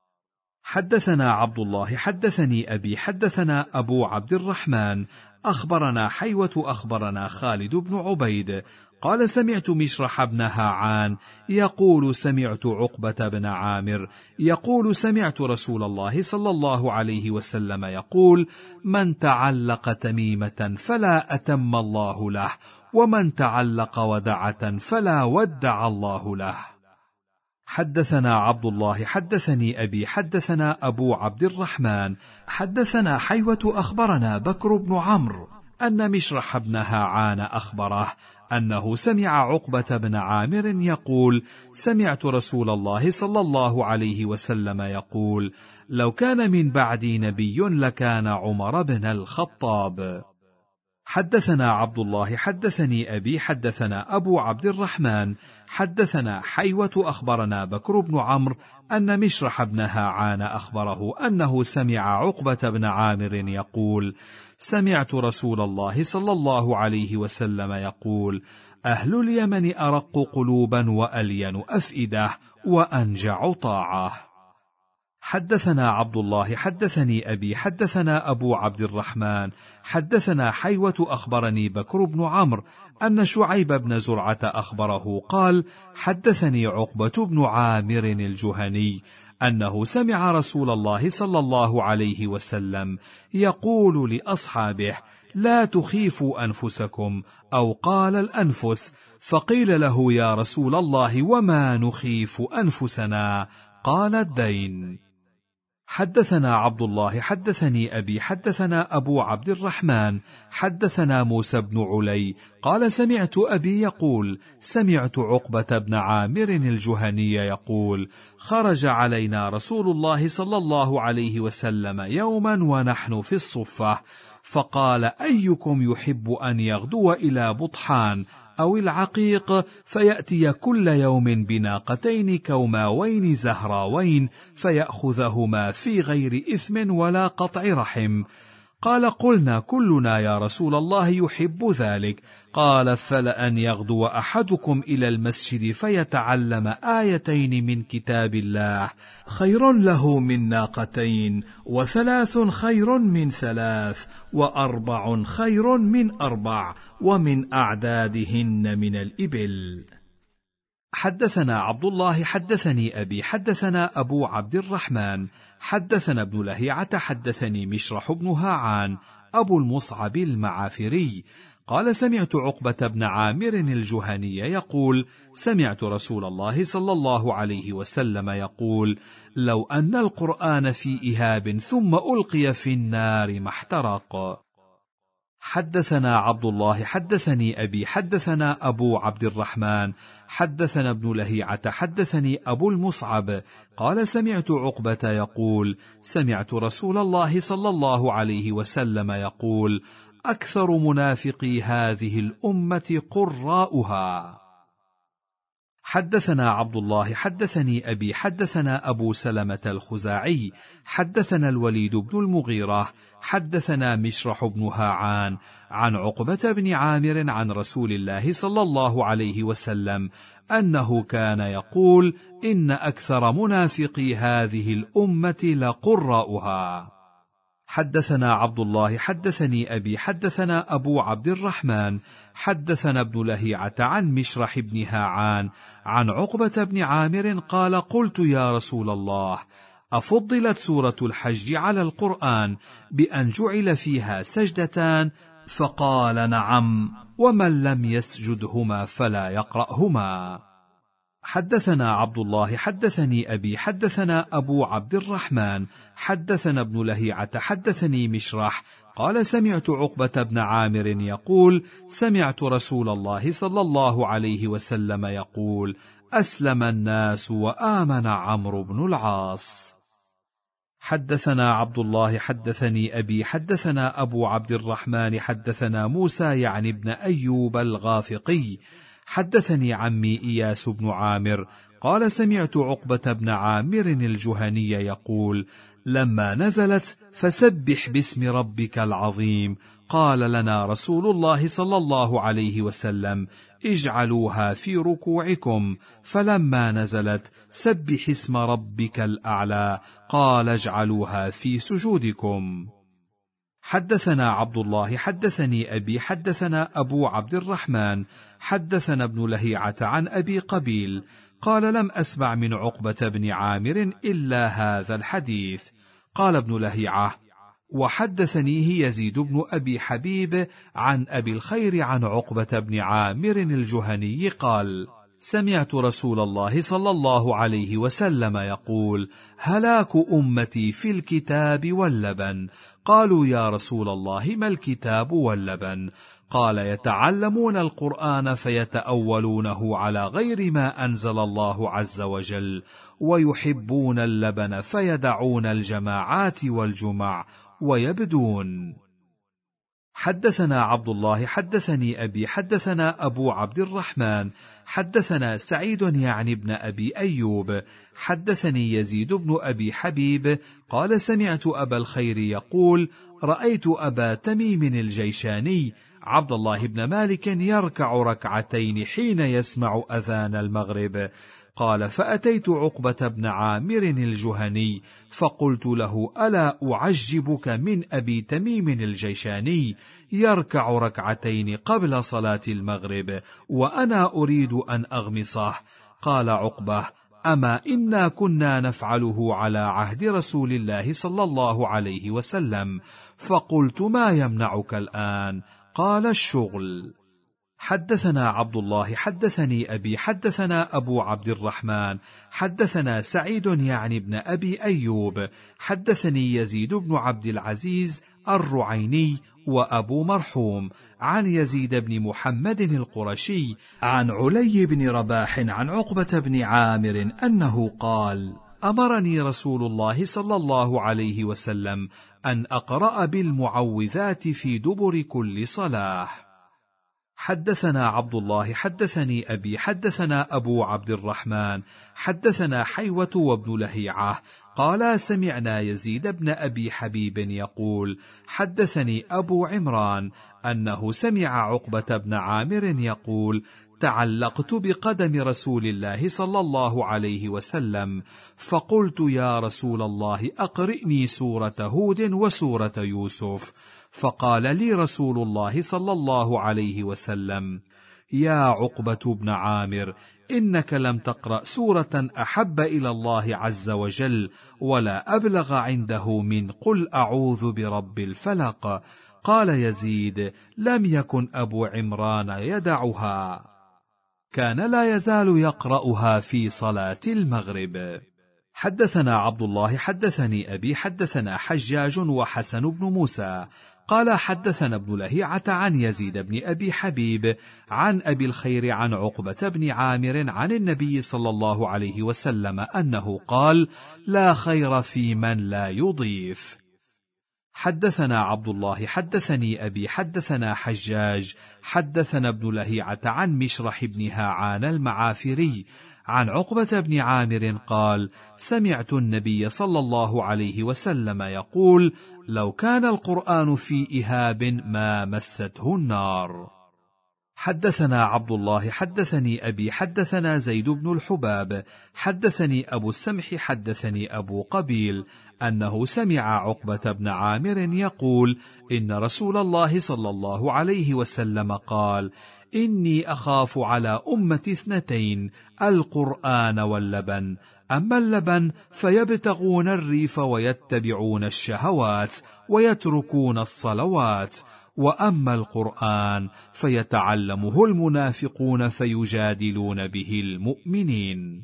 حدثنا عبد الله حدثني أبي حدثنا أبو عبد الرحمن أخبرنا حيوة أخبرنا خالد بن عبيد قال: سمعت مشرح بن هاعان يقول: سمعت عقبة بن عامر يقول: سمعت رسول الله صلى الله عليه وسلم يقول: من تعلق تميمة فلا أتم الله له، ومن تعلق ودعة فلا ودع الله له. حدثنا عبد الله حدثني أبي حدثنا أبو عبد الرحمن حدثنا حيوة أخبرنا بكر بن عمرو أن مشرح بن هاعان أخبره أنه سمع عقبة بن عامر يقول: سمعت رسول الله صلى الله عليه وسلم يقول: لو كان من بعدي نبي لكان عمر بن الخطاب. حدثنا عبد الله حدثني أبي حدثنا أبو عبد الرحمن حدثنا حيوة أخبرنا بكر بن عمرو أن مشرح بن هاعان أخبره أنه سمع عقبة بن عامر يقول: سمعت رسول الله صلى الله عليه وسلم يقول: أهل اليمن أرق قلوبا وألين أفئدة وأنجع طاعة. حدثنا عبد الله حدثني أبي حدثنا أبو عبد الرحمن حدثنا حيوة أخبرني بكر بن عمرو أن شعيب بن زرعة أخبره قال: حدثني عقبة بن عامر الجهني أنه سمع رسول الله صلى الله عليه وسلم يقول لأصحابه: لا تخيفوا أنفسكم، أو قال الأنفس، فقيل له: يا رسول الله وما نخيف أنفسنا؟ قال: الدين. حدثنا عبد الله حدثني أبي حدثنا أبو عبد الرحمن حدثنا موسى بن علي قال: سمعت أبي يقول: سمعت عقبة بن عامر الجهني يقول: خرج علينا رسول الله صلى الله عليه وسلم يوما ونحن في الصفة، فقال: أيكم يحب أن يغدو إلى بطحان أو العقيق فيأتي كل يوم بناقتين كوماوين زهراوين فيأخذهما في غير إثم ولا قطع رحم؟ قال: قلنا كلنا يا رسول الله يحب ذلك. قال: فلأن يغدو أحدكم إلى المسجد فيتعلم آيتين من كتاب الله خير له من ناقتين، وثلاث خير من ثلاث، وأربع خير من أربع، ومن أعدادهن من الإبل. حدثنا عبد الله حدثني أبي حدثنا أبو عبد الرحمن حدثنا ابن لهيعة حدثني مشرح بن هاعان أبو المصعب المعافري قال: سمعت عقبة بن عامر الجهني يقول: سمعت رسول الله صلى الله عليه وسلم يقول: لو أن القرآن في إهاب ثم ألقي في النار ما احترق. حدثنا عبد الله حدثني أبي حدثنا أبو عبد الرحمن حدثنا ابن لهيعة حدثني أبو المصعب قال: سمعت عقبة يقول: سمعت رسول الله صلى الله عليه وسلم يقول: أكثر منافقي هذه الأمة قراؤها. حدثنا عبد الله حدثني أبي حدثنا أبو سلمة الخزاعي حدثنا الوليد بن المغيرة حدثنا مشرح بن هاعان عن عقبة بن عامر عن رسول الله صلى الله عليه وسلم أنه كان يقول: إن أكثر منافقي هذه الأمة لقراؤها. حدثنا عبد الله حدثني أبي حدثنا أبو عبد الرحمن حدثنا ابن لهيعة عن مشرح بن هاعان عن عقبة بن عامر قال: قلت يا رسول الله، أفضلت سورة الحج على القرآن بأن جعل فيها سجدتان؟ فقال: نعم، ومن لم يسجدهما فلا يقرأهما. حدثنا عبد الله حدثني أبي حدثنا أبو عبد الرحمن حدثنا ابن لهيعة حدثني مشرح قال: سمعت عقبة بن عامر يقول: سمعت رسول الله صلى الله عليه وسلم يقول: أسلم الناس وآمن عمرو بن العاص. حدثنا عبد الله حدثني أبي حدثنا أبو عبد الرحمن حدثنا موسى يعني ابن أيوب الغافقي حدثني عمي إياس بن عامر قال: سمعت عقبة بن عامر الجهني يقول: لما نزلت فسبح باسم ربك العظيم قال لنا رسول الله صلى الله عليه وسلم: اجعلوها في ركوعكم، فلما نزلت سبح اسم ربك الأعلى قال: اجعلوها في سجودكم. حدثنا عبد الله حدثني أبي حدثنا أبو عبد الرحمن حدثنا ابن لهيعة عن أبي قبيل قال: لم أسمع من عقبة بن عامر إلا هذا الحديث. قال ابن لهيعة: وحدثنيه يزيد بن أبي حبيب عن أبي الخير عن عقبة بن عامر الجهني قال: سمعت رسول الله صلى الله عليه وسلم يقول: هلاك أمتي في الكتاب واللبن. قالوا: يا رسول الله، ما الكتاب واللبن؟ قال: يتعلمون القرآن فيتأولونه على غير ما أنزل الله عز وجل، ويحبون اللبن فيدعون الجماعات والجمع ويبدون. حدثنا عبد الله حدثني أبي حدثنا أبو عبد الرحمن حدثنا سعيد يعني ابن أبي أيوب حدثني يزيد بن أبي حبيب قال: سمعت أبا الخير يقول: رأيت أبا تميم الجيشاني عبد الله بن مالك يركع ركعتين حين يسمع أذان المغرب. قال: فأتيت عقبة بن عامر الجهني فقلت له: ألا أعجبك من أبي تميم الجيشاني يركع ركعتين قبل صلاة المغرب وأنا أريد أن أغمصه؟ قال عقبة: أما إنا كنا نفعله على عهد رسول الله صلى الله عليه وسلم. فقلت: ما يمنعك الآن؟ قال: الشغل. حدثنا عبد الله حدثني أبي حدثنا أبو عبد الرحمن حدثنا سعيد يعني ابن أبي أيوب حدثني يزيد بن عبد العزيز الرعيني وأبو مرحوم عن يزيد بن محمد القرشي عن علي بن رباح عن عقبة بن عامر أنه قال: أمرني رسول الله صلى الله عليه وسلم أن أقرأ بالمعوذات في دبر كل صلاة. حدثنا عبد الله حدثني أبي حدثنا أبو عبد الرحمن حدثنا حيوة وابن لهيعة قال: سمعنا يزيد بن أبي حبيب يقول: حدثني أبو عمران أنه سمع عقبة بن عامر يقول: تعلقت بقدم رسول الله صلى الله عليه وسلم فقلت: يا رسول الله، أقرئني سورة هود وسورة يوسف. فقال لي رسول الله صلى الله عليه وسلم: يا عقبة بن عامر، إنك لم تقرأ سورة أحب إلى الله عز وجل ولا أبلغ عنده من قل أعوذ برب الفلق. قال يزيد: لم يكن أبو عمران يدعها، كان لا يزال يقرأها في صلاة المغرب. حدثنا عبد الله حدثني أبي حدثنا حجاج وحسن بن موسى قال: حدثنا ابن لهيعة عن يزيد بن أبي حبيب عن أبي الخير عن عقبة بن عامر عن النبي صلى الله عليه وسلم أنه قال: لا خير في من لا يضيف. حدثنا عبد الله حدثني أبي حدثنا حجاج حدثنا ابن لهيعة عن مشرح بن هاعان المعافري عن عقبة بن عامر قال: سمعت النبي صلى الله عليه وسلم يقول: لو كان القرآن في إهاب ما مسته النار. حدثنا عبد الله حدثني أبي حدثنا زيد بن الحباب حدثني أبو السمح حدثني أبو قبيل أنه سمع عقبة بن عامر يقول: إن رسول الله صلى الله عليه وسلم قال: إني أخاف على أمتي اثنتين، القرآن واللبن، أما اللبن فيبتغون الريف ويتبعون الشهوات ويتركون الصلوات، وأما القرآن فيتعلمه المنافقون فيجادلون به المؤمنين.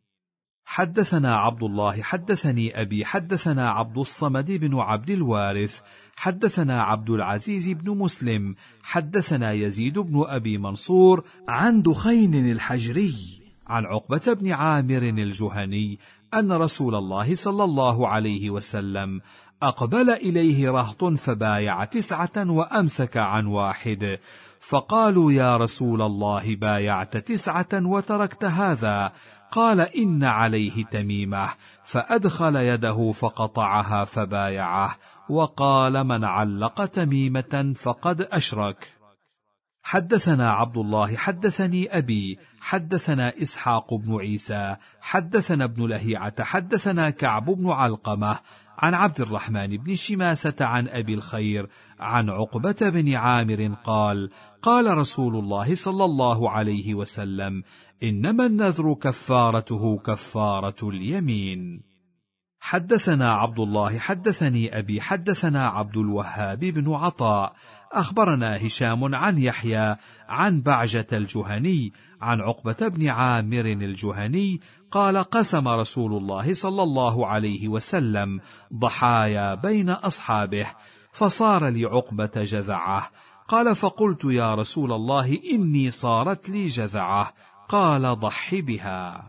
حدثنا عبد الله حدثني أبي حدثنا عبد الصمد بن عبد الوارث حدثنا عبد العزيز بن مسلم حدثنا يزيد بن أبي منصور عن دخين الحجري عن عقبة بن عامر الجهني أن رسول الله صلى الله عليه وسلم أقبل إليه رهط فبايع تسعة وأمسك عن واحد، فقالوا: يا رسول الله، بايعت تسعة وتركت هذا؟ قال: إن عليه تميمة، فأدخل يده فقطعها فبايعه، وقال: من علق تميمة فقد أشرك. حدثنا عبد الله حدثني أبي حدثنا إسحاق بن عيسى حدثنا ابن لهيعة حدثنا كعب بن علقمة عن عبد الرحمن بن شماسة عن أبي الخير عن عقبة بن عامر قال: قال رسول الله صلى الله عليه وسلم: إنما النذر كفارته كفارة اليمين. حدثنا عبد الله حدثني أبي حدثنا عبد الوهاب بن عطاء أخبرنا هشام عن يحيى عن بعجة الجهني عن عقبة بن عامر الجهني قال: قسم رسول الله صلى الله عليه وسلم ضحايا بين أصحابه، فصار لعقبة جذعه. قال: فقلت: يا رسول الله، إني صارت لي جذعه. قال: ضح بها.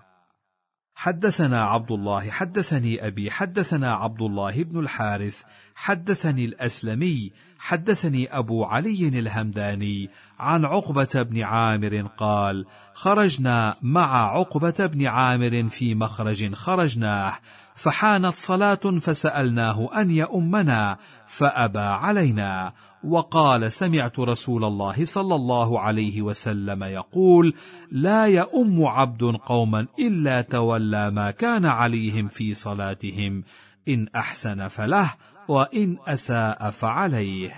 حدثنا عبد الله حدثني أبي حدثنا عبد الله بن الحارث حدثني الأسلمي حدثني أبو علي الهمداني عن عقبة بن عامر قال: خرجنا مع عقبة بن عامر في مخرج خرجناه، فحانت صلاة فسألناه أن يؤمنا فأبى علينا، وقال: سمعت رسول الله صلى الله عليه وسلم يقول: لا يؤم عبد قوما إلا تولى ما كان عليهم في صلاتهم، إن أحسن فله وإن أساء فعليه.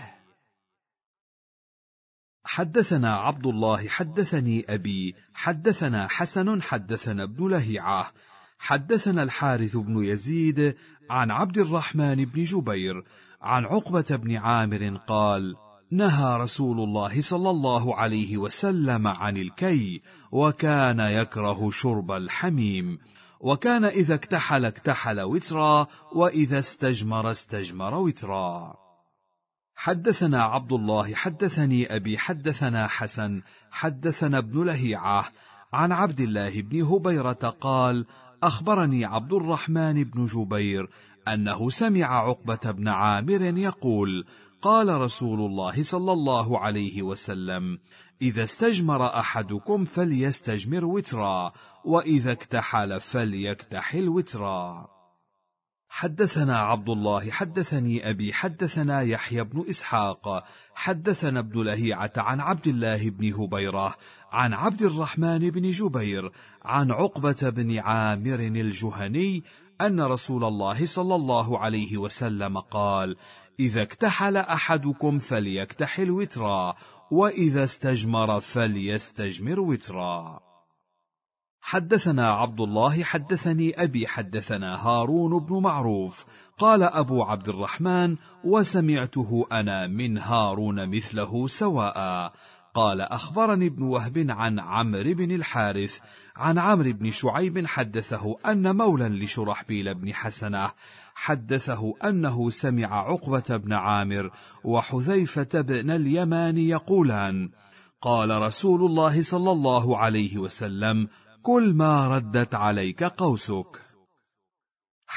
حدثنا عبد الله حدثني أبي حدثنا حسن حدثنا ابن لهيعة حدثنا الحارث بن يزيد عن عبد الرحمن بن جبير عن عقبة بن عامر قال: نهى رسول الله صلى الله عليه وسلم عن الكي، وكان يكره شرب الحميم، وكان إذا اكتحل اكتحل وترا، وإذا استجمر استجمر وترا. حدثنا عبد الله حدثني أبي حدثنا حسن حدثنا ابن لهيعة عن عبد الله بن هبيرة قال: أخبرني عبد الرحمن بن جبير أنه سمع عقبة بن عامر يقول: قال رسول الله صلى الله عليه وسلم: إذا استجمر أحدكم فليستجمر وترا، وإذا اكتحل فليكتحل وترا. حدثنا عبد الله حدثني أبي حدثنا يحيى بن إسحاق حدثنا ابن لهيعة عن عبد الله بن هبيرة عن عبد الرحمن بن جبير عن عقبة بن عامر الجهني أن رسول الله صلى الله عليه وسلم قال: إذا اكتحل أحدكم فليكتحل وترا، وإذا استجمر فليستجمر وترا. حدثنا عبد الله حدثني أبي حدثنا هارون بن معروف قال أبو عبد الرحمن: وسمعته أنا من هارون مثله سواء. قال: أخبرني ابن وهب عن عمرو بن الحارث عن عمرو بن شعيب حدثه أن مولا لشرحبيل بن حسنة حدثه أنه سمع عقبة بن عامر وحذيفة بن اليمان يقولان: قال رسول الله صلى الله عليه وسلم: كل ما ردت عليك قوسك.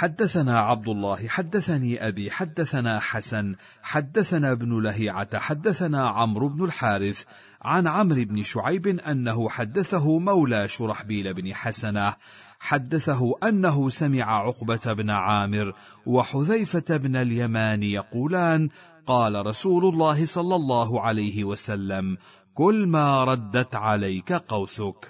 حدثنا عبد الله حدثني أبي حدثنا حسن حدثنا ابن لهيعة حدثنا عمرو بن الحارث عن عمرو بن شعيب أنه حدثه مولى شرحبيل بن حسنة حدثه أنه سمع عقبة بن عامر وحذيفة بن اليمان يقولان: قال رسول الله صلى الله عليه وسلم: كل ما ردت عليك قوسك.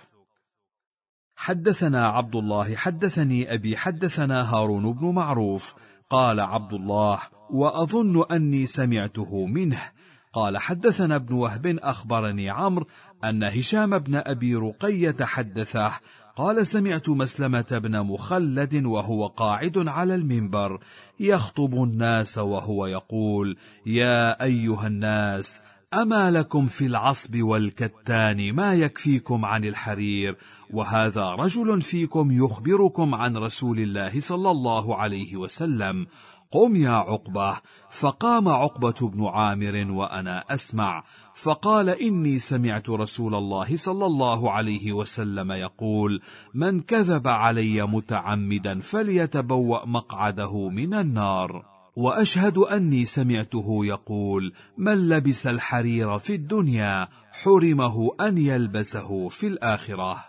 حدثنا عبد الله حدثني أبي حدثنا هارون بن معروف قال عبد الله وأظن أني سمعته منه قال: حدثنا ابن وهب أخبرني عمرو أن هشام بن أبي رقية حدثه قال: سمعت مسلمة بن مخلد وهو قاعد على المنبر يخطب الناس وهو يقول: يا أيها الناس، أما لكم في العصب والكتان ما يكفيكم عن الحرير، وهذا رجل فيكم يخبركم عن رسول الله صلى الله عليه وسلم. قم يا عقبة. فقام عقبة بن عامر وأنا أسمع، فقال: إني سمعت رسول الله صلى الله عليه وسلم يقول: من كذب علي متعمدا فليتبوأ مقعده من النار. وأشهد أني سمعته يقول: من لبس الحرير في الدنيا حرمه أن يلبسه في الآخرة.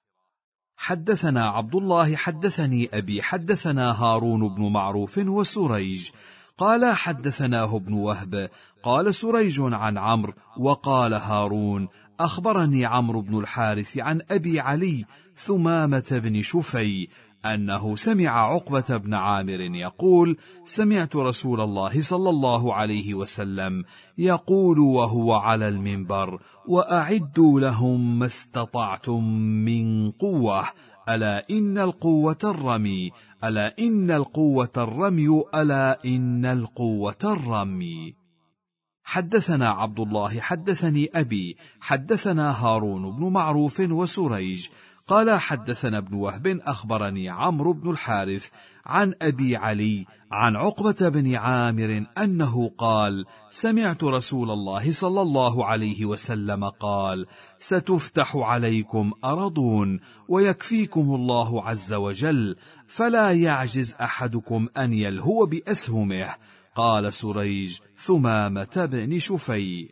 حدثنا عبد الله حدثني أبي حدثنا هارون بن معروف وسريج قال: حدثناه ابن وهب قال سريج عن عمرو وقال هارون: أخبرني عمرو بن الحارث عن أبي علي ثمامة بن شفي أنه سمع عقبة بن عامر يقول: سمعت رسول الله صلى الله عليه وسلم يقول وهو على المنبر: وأعدوا لهم ما استطعتم من قوة، ألا إن القوة الرمي، ألا إن القوة الرمي، ألا إن القوة الرمي. حدثنا عبد الله حدثني أبي حدثنا هارون بن معروف وسريج قال: حدثنا ابن وهب أخبرني عمرو بن الحارث عن أبي علي عن عقبة بن عامر أنه قال: سمعت رسول الله صلى الله عليه وسلم قال: ستفتح عليكم أرضون ويكفيكم الله عز وجل، فلا يعجز أحدكم أن يلهو بأسهمه. قال سريج: ثمامة بن شفي.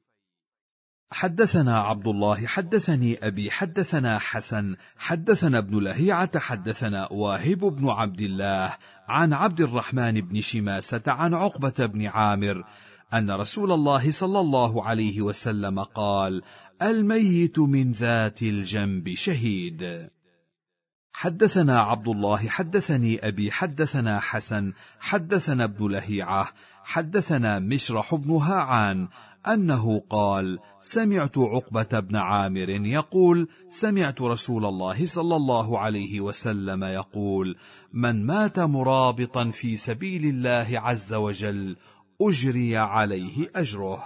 حدثنا عبد الله حدثني أبي حدثنا حسن حدثنا ابن لهيعة حدثنا واهب بن عبد الله عن عبد الرحمن بن شماسة عن عقبة بن عامر أن رسول الله صلى الله عليه وسلم قال: الميت من ذات الجنب شهيد. حدثنا عبد الله حدثني أبي حدثنا حسن حدثنا ابن لهيعة حدثنا مشرح بن هاعان أنه قال: سمعت عقبة بن عامر يقول: سمعت رسول الله صلى الله عليه وسلم يقول: من مات مرابطا في سبيل الله عز وجل أجري عليه أجره.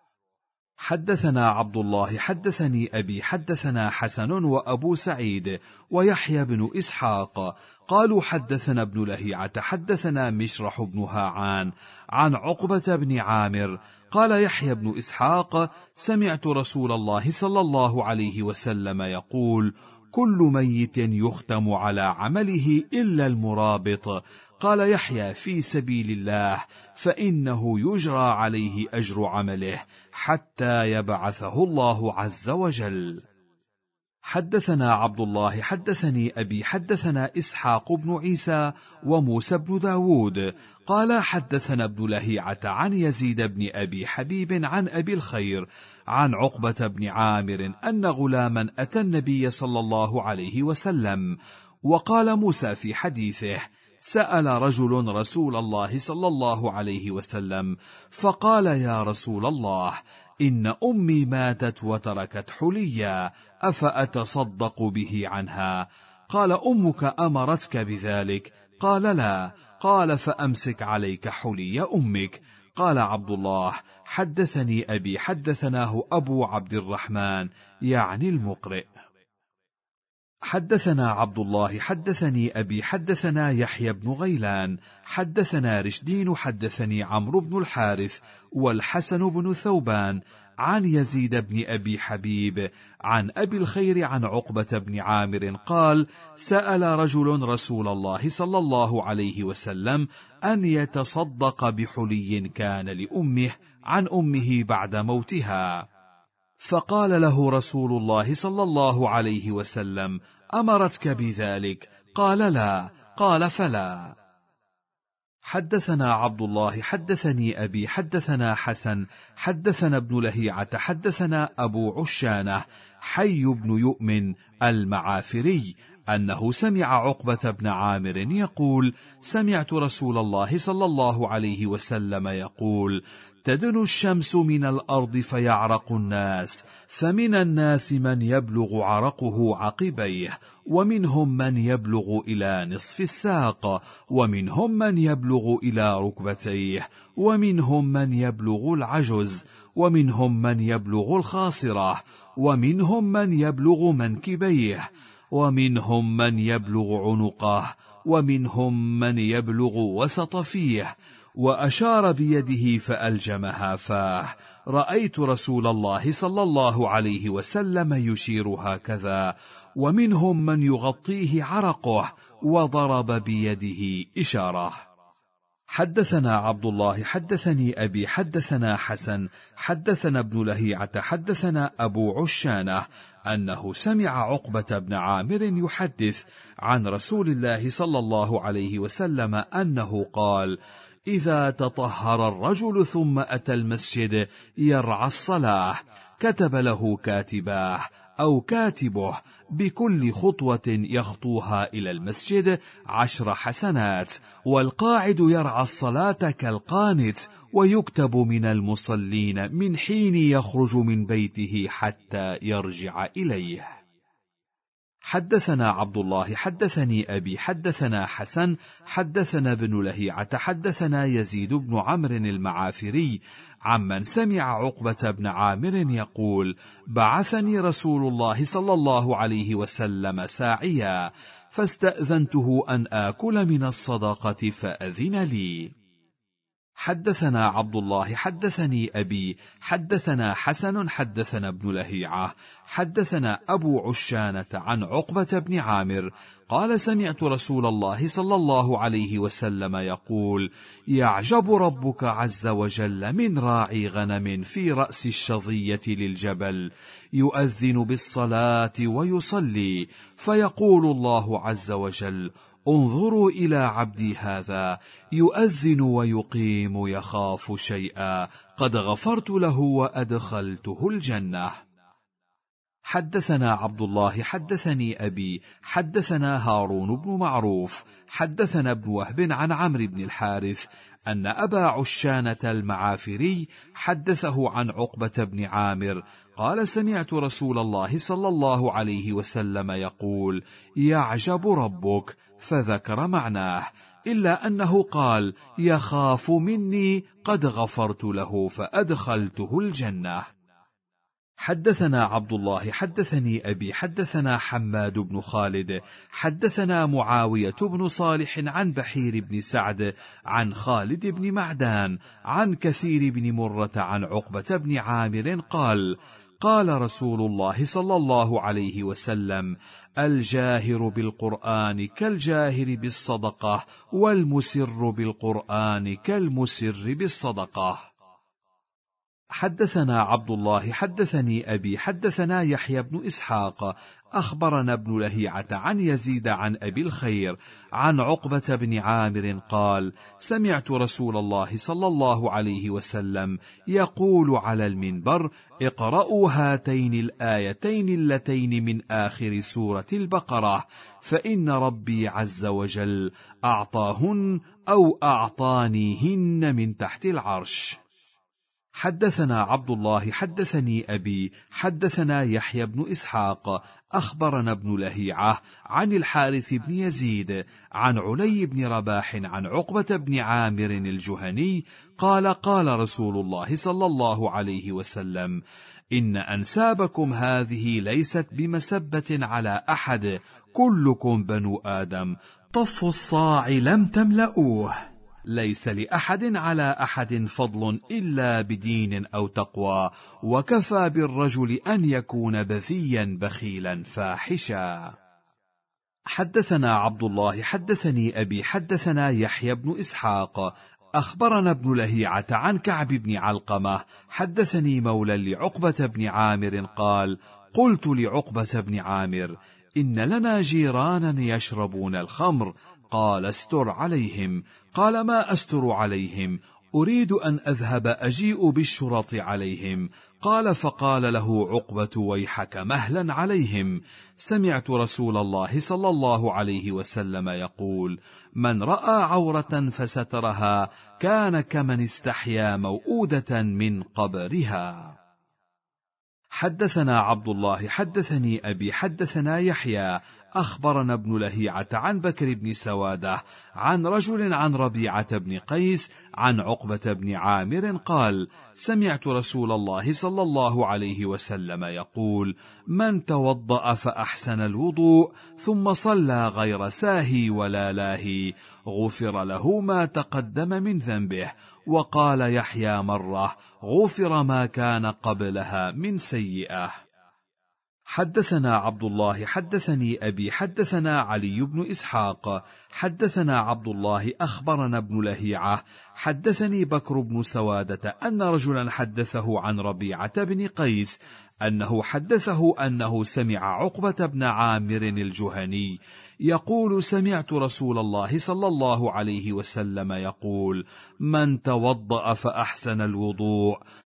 حدثنا عبد الله حدثني أبي حدثنا حسن وأبو سعيد ويحيى بن إسحاق قالوا: حدثنا ابن لهيعة حدثنا مشرح بن هاعان عن عقبة بن عامر قال يحيى بن إسحاق: سمعت رسول الله صلى الله عليه وسلم يقول: كل ميت يختم على عمله إلا المرابط. قال يحيى: في سبيل الله، فإنه يجرى عليه أجر عمله حتى يبعثه الله عز وجل. حدثنا عبد الله حدثني أبي حدثنا إسحاق بن عيسى وموسى بن داود قال: حدثنا ابن لهيعة عن يزيد بن أبي حبيب عن أبي الخير عن عقبة بن عامر أن غلاما أتى النبي صلى الله عليه وسلم، وقال موسى في حديثه: سأل رجل رسول الله صلى الله عليه وسلم فقال: يا رسول الله، إن أمي ماتت وتركت حليا، أفأتصدق به عنها؟ قال: أمك أمرتك بذلك؟ قال: لا. قال: فأمسك عليك حلي أمك. قال عبد الله: حدثني أبي حدثناه أبو عبد الرحمن يعني المقرئ. حدثنا عبد الله حدثني أبي حدثنا يحيى بن غيلان حدثنا رشدين حدثني عمرو بن الحارث والحسن بن ثوبان عن يزيد بن أبي حبيب عن أبي الخير عن عقبة بن عامر قال: سأل رجل رسول الله صلى الله عليه وسلم أن يتصدق بحلي كان لأمه عن أمه بعد موتها، فقال له رسول الله صلى الله عليه وسلم: أمرتك بذلك؟ قال: لا. قال: فلا. حدثنا عبد الله حدثني أبي حدثنا حسن حدثنا ابن لهيعة حدثنا أبو عشانة حي بن يؤمن المعافري أنه سمع عقبة بن عامر يقول: سمعت رسول الله صلى الله عليه وسلم يقول: تدن الشمس من الأرض فيعرق الناس، فمن الناس من يبلغ عرقه عقبيه، ومنهم من يبلغ إلى نصف الساق، ومنهم من يبلغ إلى ركبتيه، ومنهم من يبلغ العجز، ومنهم من يبلغ الخاصرة، ومنهم من يبلغ منكبيه، ومنهم من يبلغ عنقه، ومنهم من يبلغ وسط فيه. وأشار بيده فألجمها فاه. رأيت رسول الله صلى الله عليه وسلم يشير هكذا. ومنهم من يغطيه عرقه، وضرب بيده إشارة. حدثنا عبد الله حدثني أبي حدثنا حسن حدثنا ابن لهيعة حدثنا أبو عشانة أنه سمع عقبة بن عامر يحدث عن رسول الله صلى الله عليه وسلم أنه قال: إذا تطهر الرجل ثم أتى المسجد يرعى الصلاة، كتب له كاتباه أو كاتبه بكل خطوة يخطوها إلى المسجد عشر حسنات، والقاعد يرعى الصلاة كالقانت، ويكتب من المصلين من حين يخرج من بيته حتى يرجع إليه. حدثنا عبد الله حدثني أبي حدثنا حسن حدثنا ابن لهيعة حدثنا يزيد بن عمرو المعافري عمن سمع عقبة بن عامر يقول: بعثني رسول الله صلى الله عليه وسلم ساعيا، فاستأذنته أن آكل من الصدقة فأذن لي. حدثنا عبد الله حدثني أبي حدثنا حسن حدثنا ابن لهيعة حدثنا أبو عشانة عن عقبة بن عامر قال: سمعت رسول الله صلى الله عليه وسلم يقول: يعجب ربك عز وجل من راعي غنم في رأس الشظية للجبل، يؤذن بالصلاة ويصلي، فيقول الله عز وجل: انظروا إلى عبدي هذا يؤذن ويقيم يخاف شيئا، قد غفرت له وأدخلته الجنة. حدثنا عبد الله حدثني أبي حدثنا هارون بن معروف حدثنا ابن وهب عن عمرو بن الحارث أن أبا عشانة المعافري حدثه عن عقبة بن عامر قال: سمعت رسول الله صلى الله عليه وسلم يقول: يعجب ربك، فذكر معناه، إلا أنه قال: يخاف مني، قد غفرت له فأدخلته الجنة. حدثنا عبد الله حدثني أبي حدثنا حماد بن خالد حدثنا معاوية بن صالح عن بحير بن سعد عن خالد بن معدان عن كثير بن مرة عن عقبة بن عامر قال: قال رسول الله صلى الله عليه وسلم: الجاهر بالقرآن كالجاهر بالصدقة، والمسر بالقرآن كالمسر بالصدقة. حدثنا عبد الله حدثني أبي حدثنا يحيى بن إسحاق أخبرنا ابن لهيعة عن يزيد عن أبي الخير عن عقبة بن عامر قال: سمعت رسول الله صلى الله عليه وسلم يقول على المنبر: اقرأوا هاتين الآيتين اللتين من آخر سورة البقرة، فإن ربي عز وجل أعطاهن أو أعطانيهن من تحت العرش. حدثنا عبد الله حدثني أبي حدثنا يحيى بن إسحاق أخبرنا ابن لهيعة عن الحارث بن يزيد عن علي بن رباح عن عقبة بن عامر الجهني قال: قال رسول الله صلى الله عليه وسلم: إن أنسابكم هذه ليست بمسبة على أحد، كلكم بنو آدم، طف الصاع لم تملؤوه. ليس لأحد على أحد فضل إلا بدين أو تقوى، وكفى بالرجل أن يكون بذيا بخيلا فاحشا. حدثنا عبد الله حدثني أبي حدثنا يحيى بن إسحاق أخبرنا ابن لهيعة عن كعب بن علقمة حدثني مولى لعقبة بن عامر قال: قلت لعقبة بن عامر: إن لنا جيرانا يشربون الخمر. قال: استر عليهم. قال: ما أستر عليهم؟ أريد أن أذهب أجيء بالشرط عليهم. قال: فقال له عقبة: ويحك مهلا عليهم. سمعت رسول الله صلى الله عليه وسلم يقول: من رأى عورة فسترها كان كمن استحيا موؤودة من قبرها. حدثنا عبد الله حدثني أبي حدثنا يحيى أخبرنا ابن لهيعة عن بكر بن سوادة عن رجل عن ربيعة بن قيس عن عقبة بن عامر قال: سمعت رسول الله صلى الله عليه وسلم يقول: من توضأ فأحسن الوضوء ثم صلى غير ساهي ولا لاهي غفر له ما تقدم من ذنبه. وقال يحيى مرة: غفر ما كان قبلها من سيئة. حدثنا عبد الله حدثني أبي حدثنا علي بن إسحاق حدثنا عبد الله أخبرنا ابن لهيعة حدثني بكر بن سوادة أن رجلا حدثه عن ربيعة بن قيس أنه حدثه أنه سمع عقبة بن عامر الجهني يقول: سمعت رسول الله صلى الله عليه وسلم يقول: من توضأ فأحسن الوضوء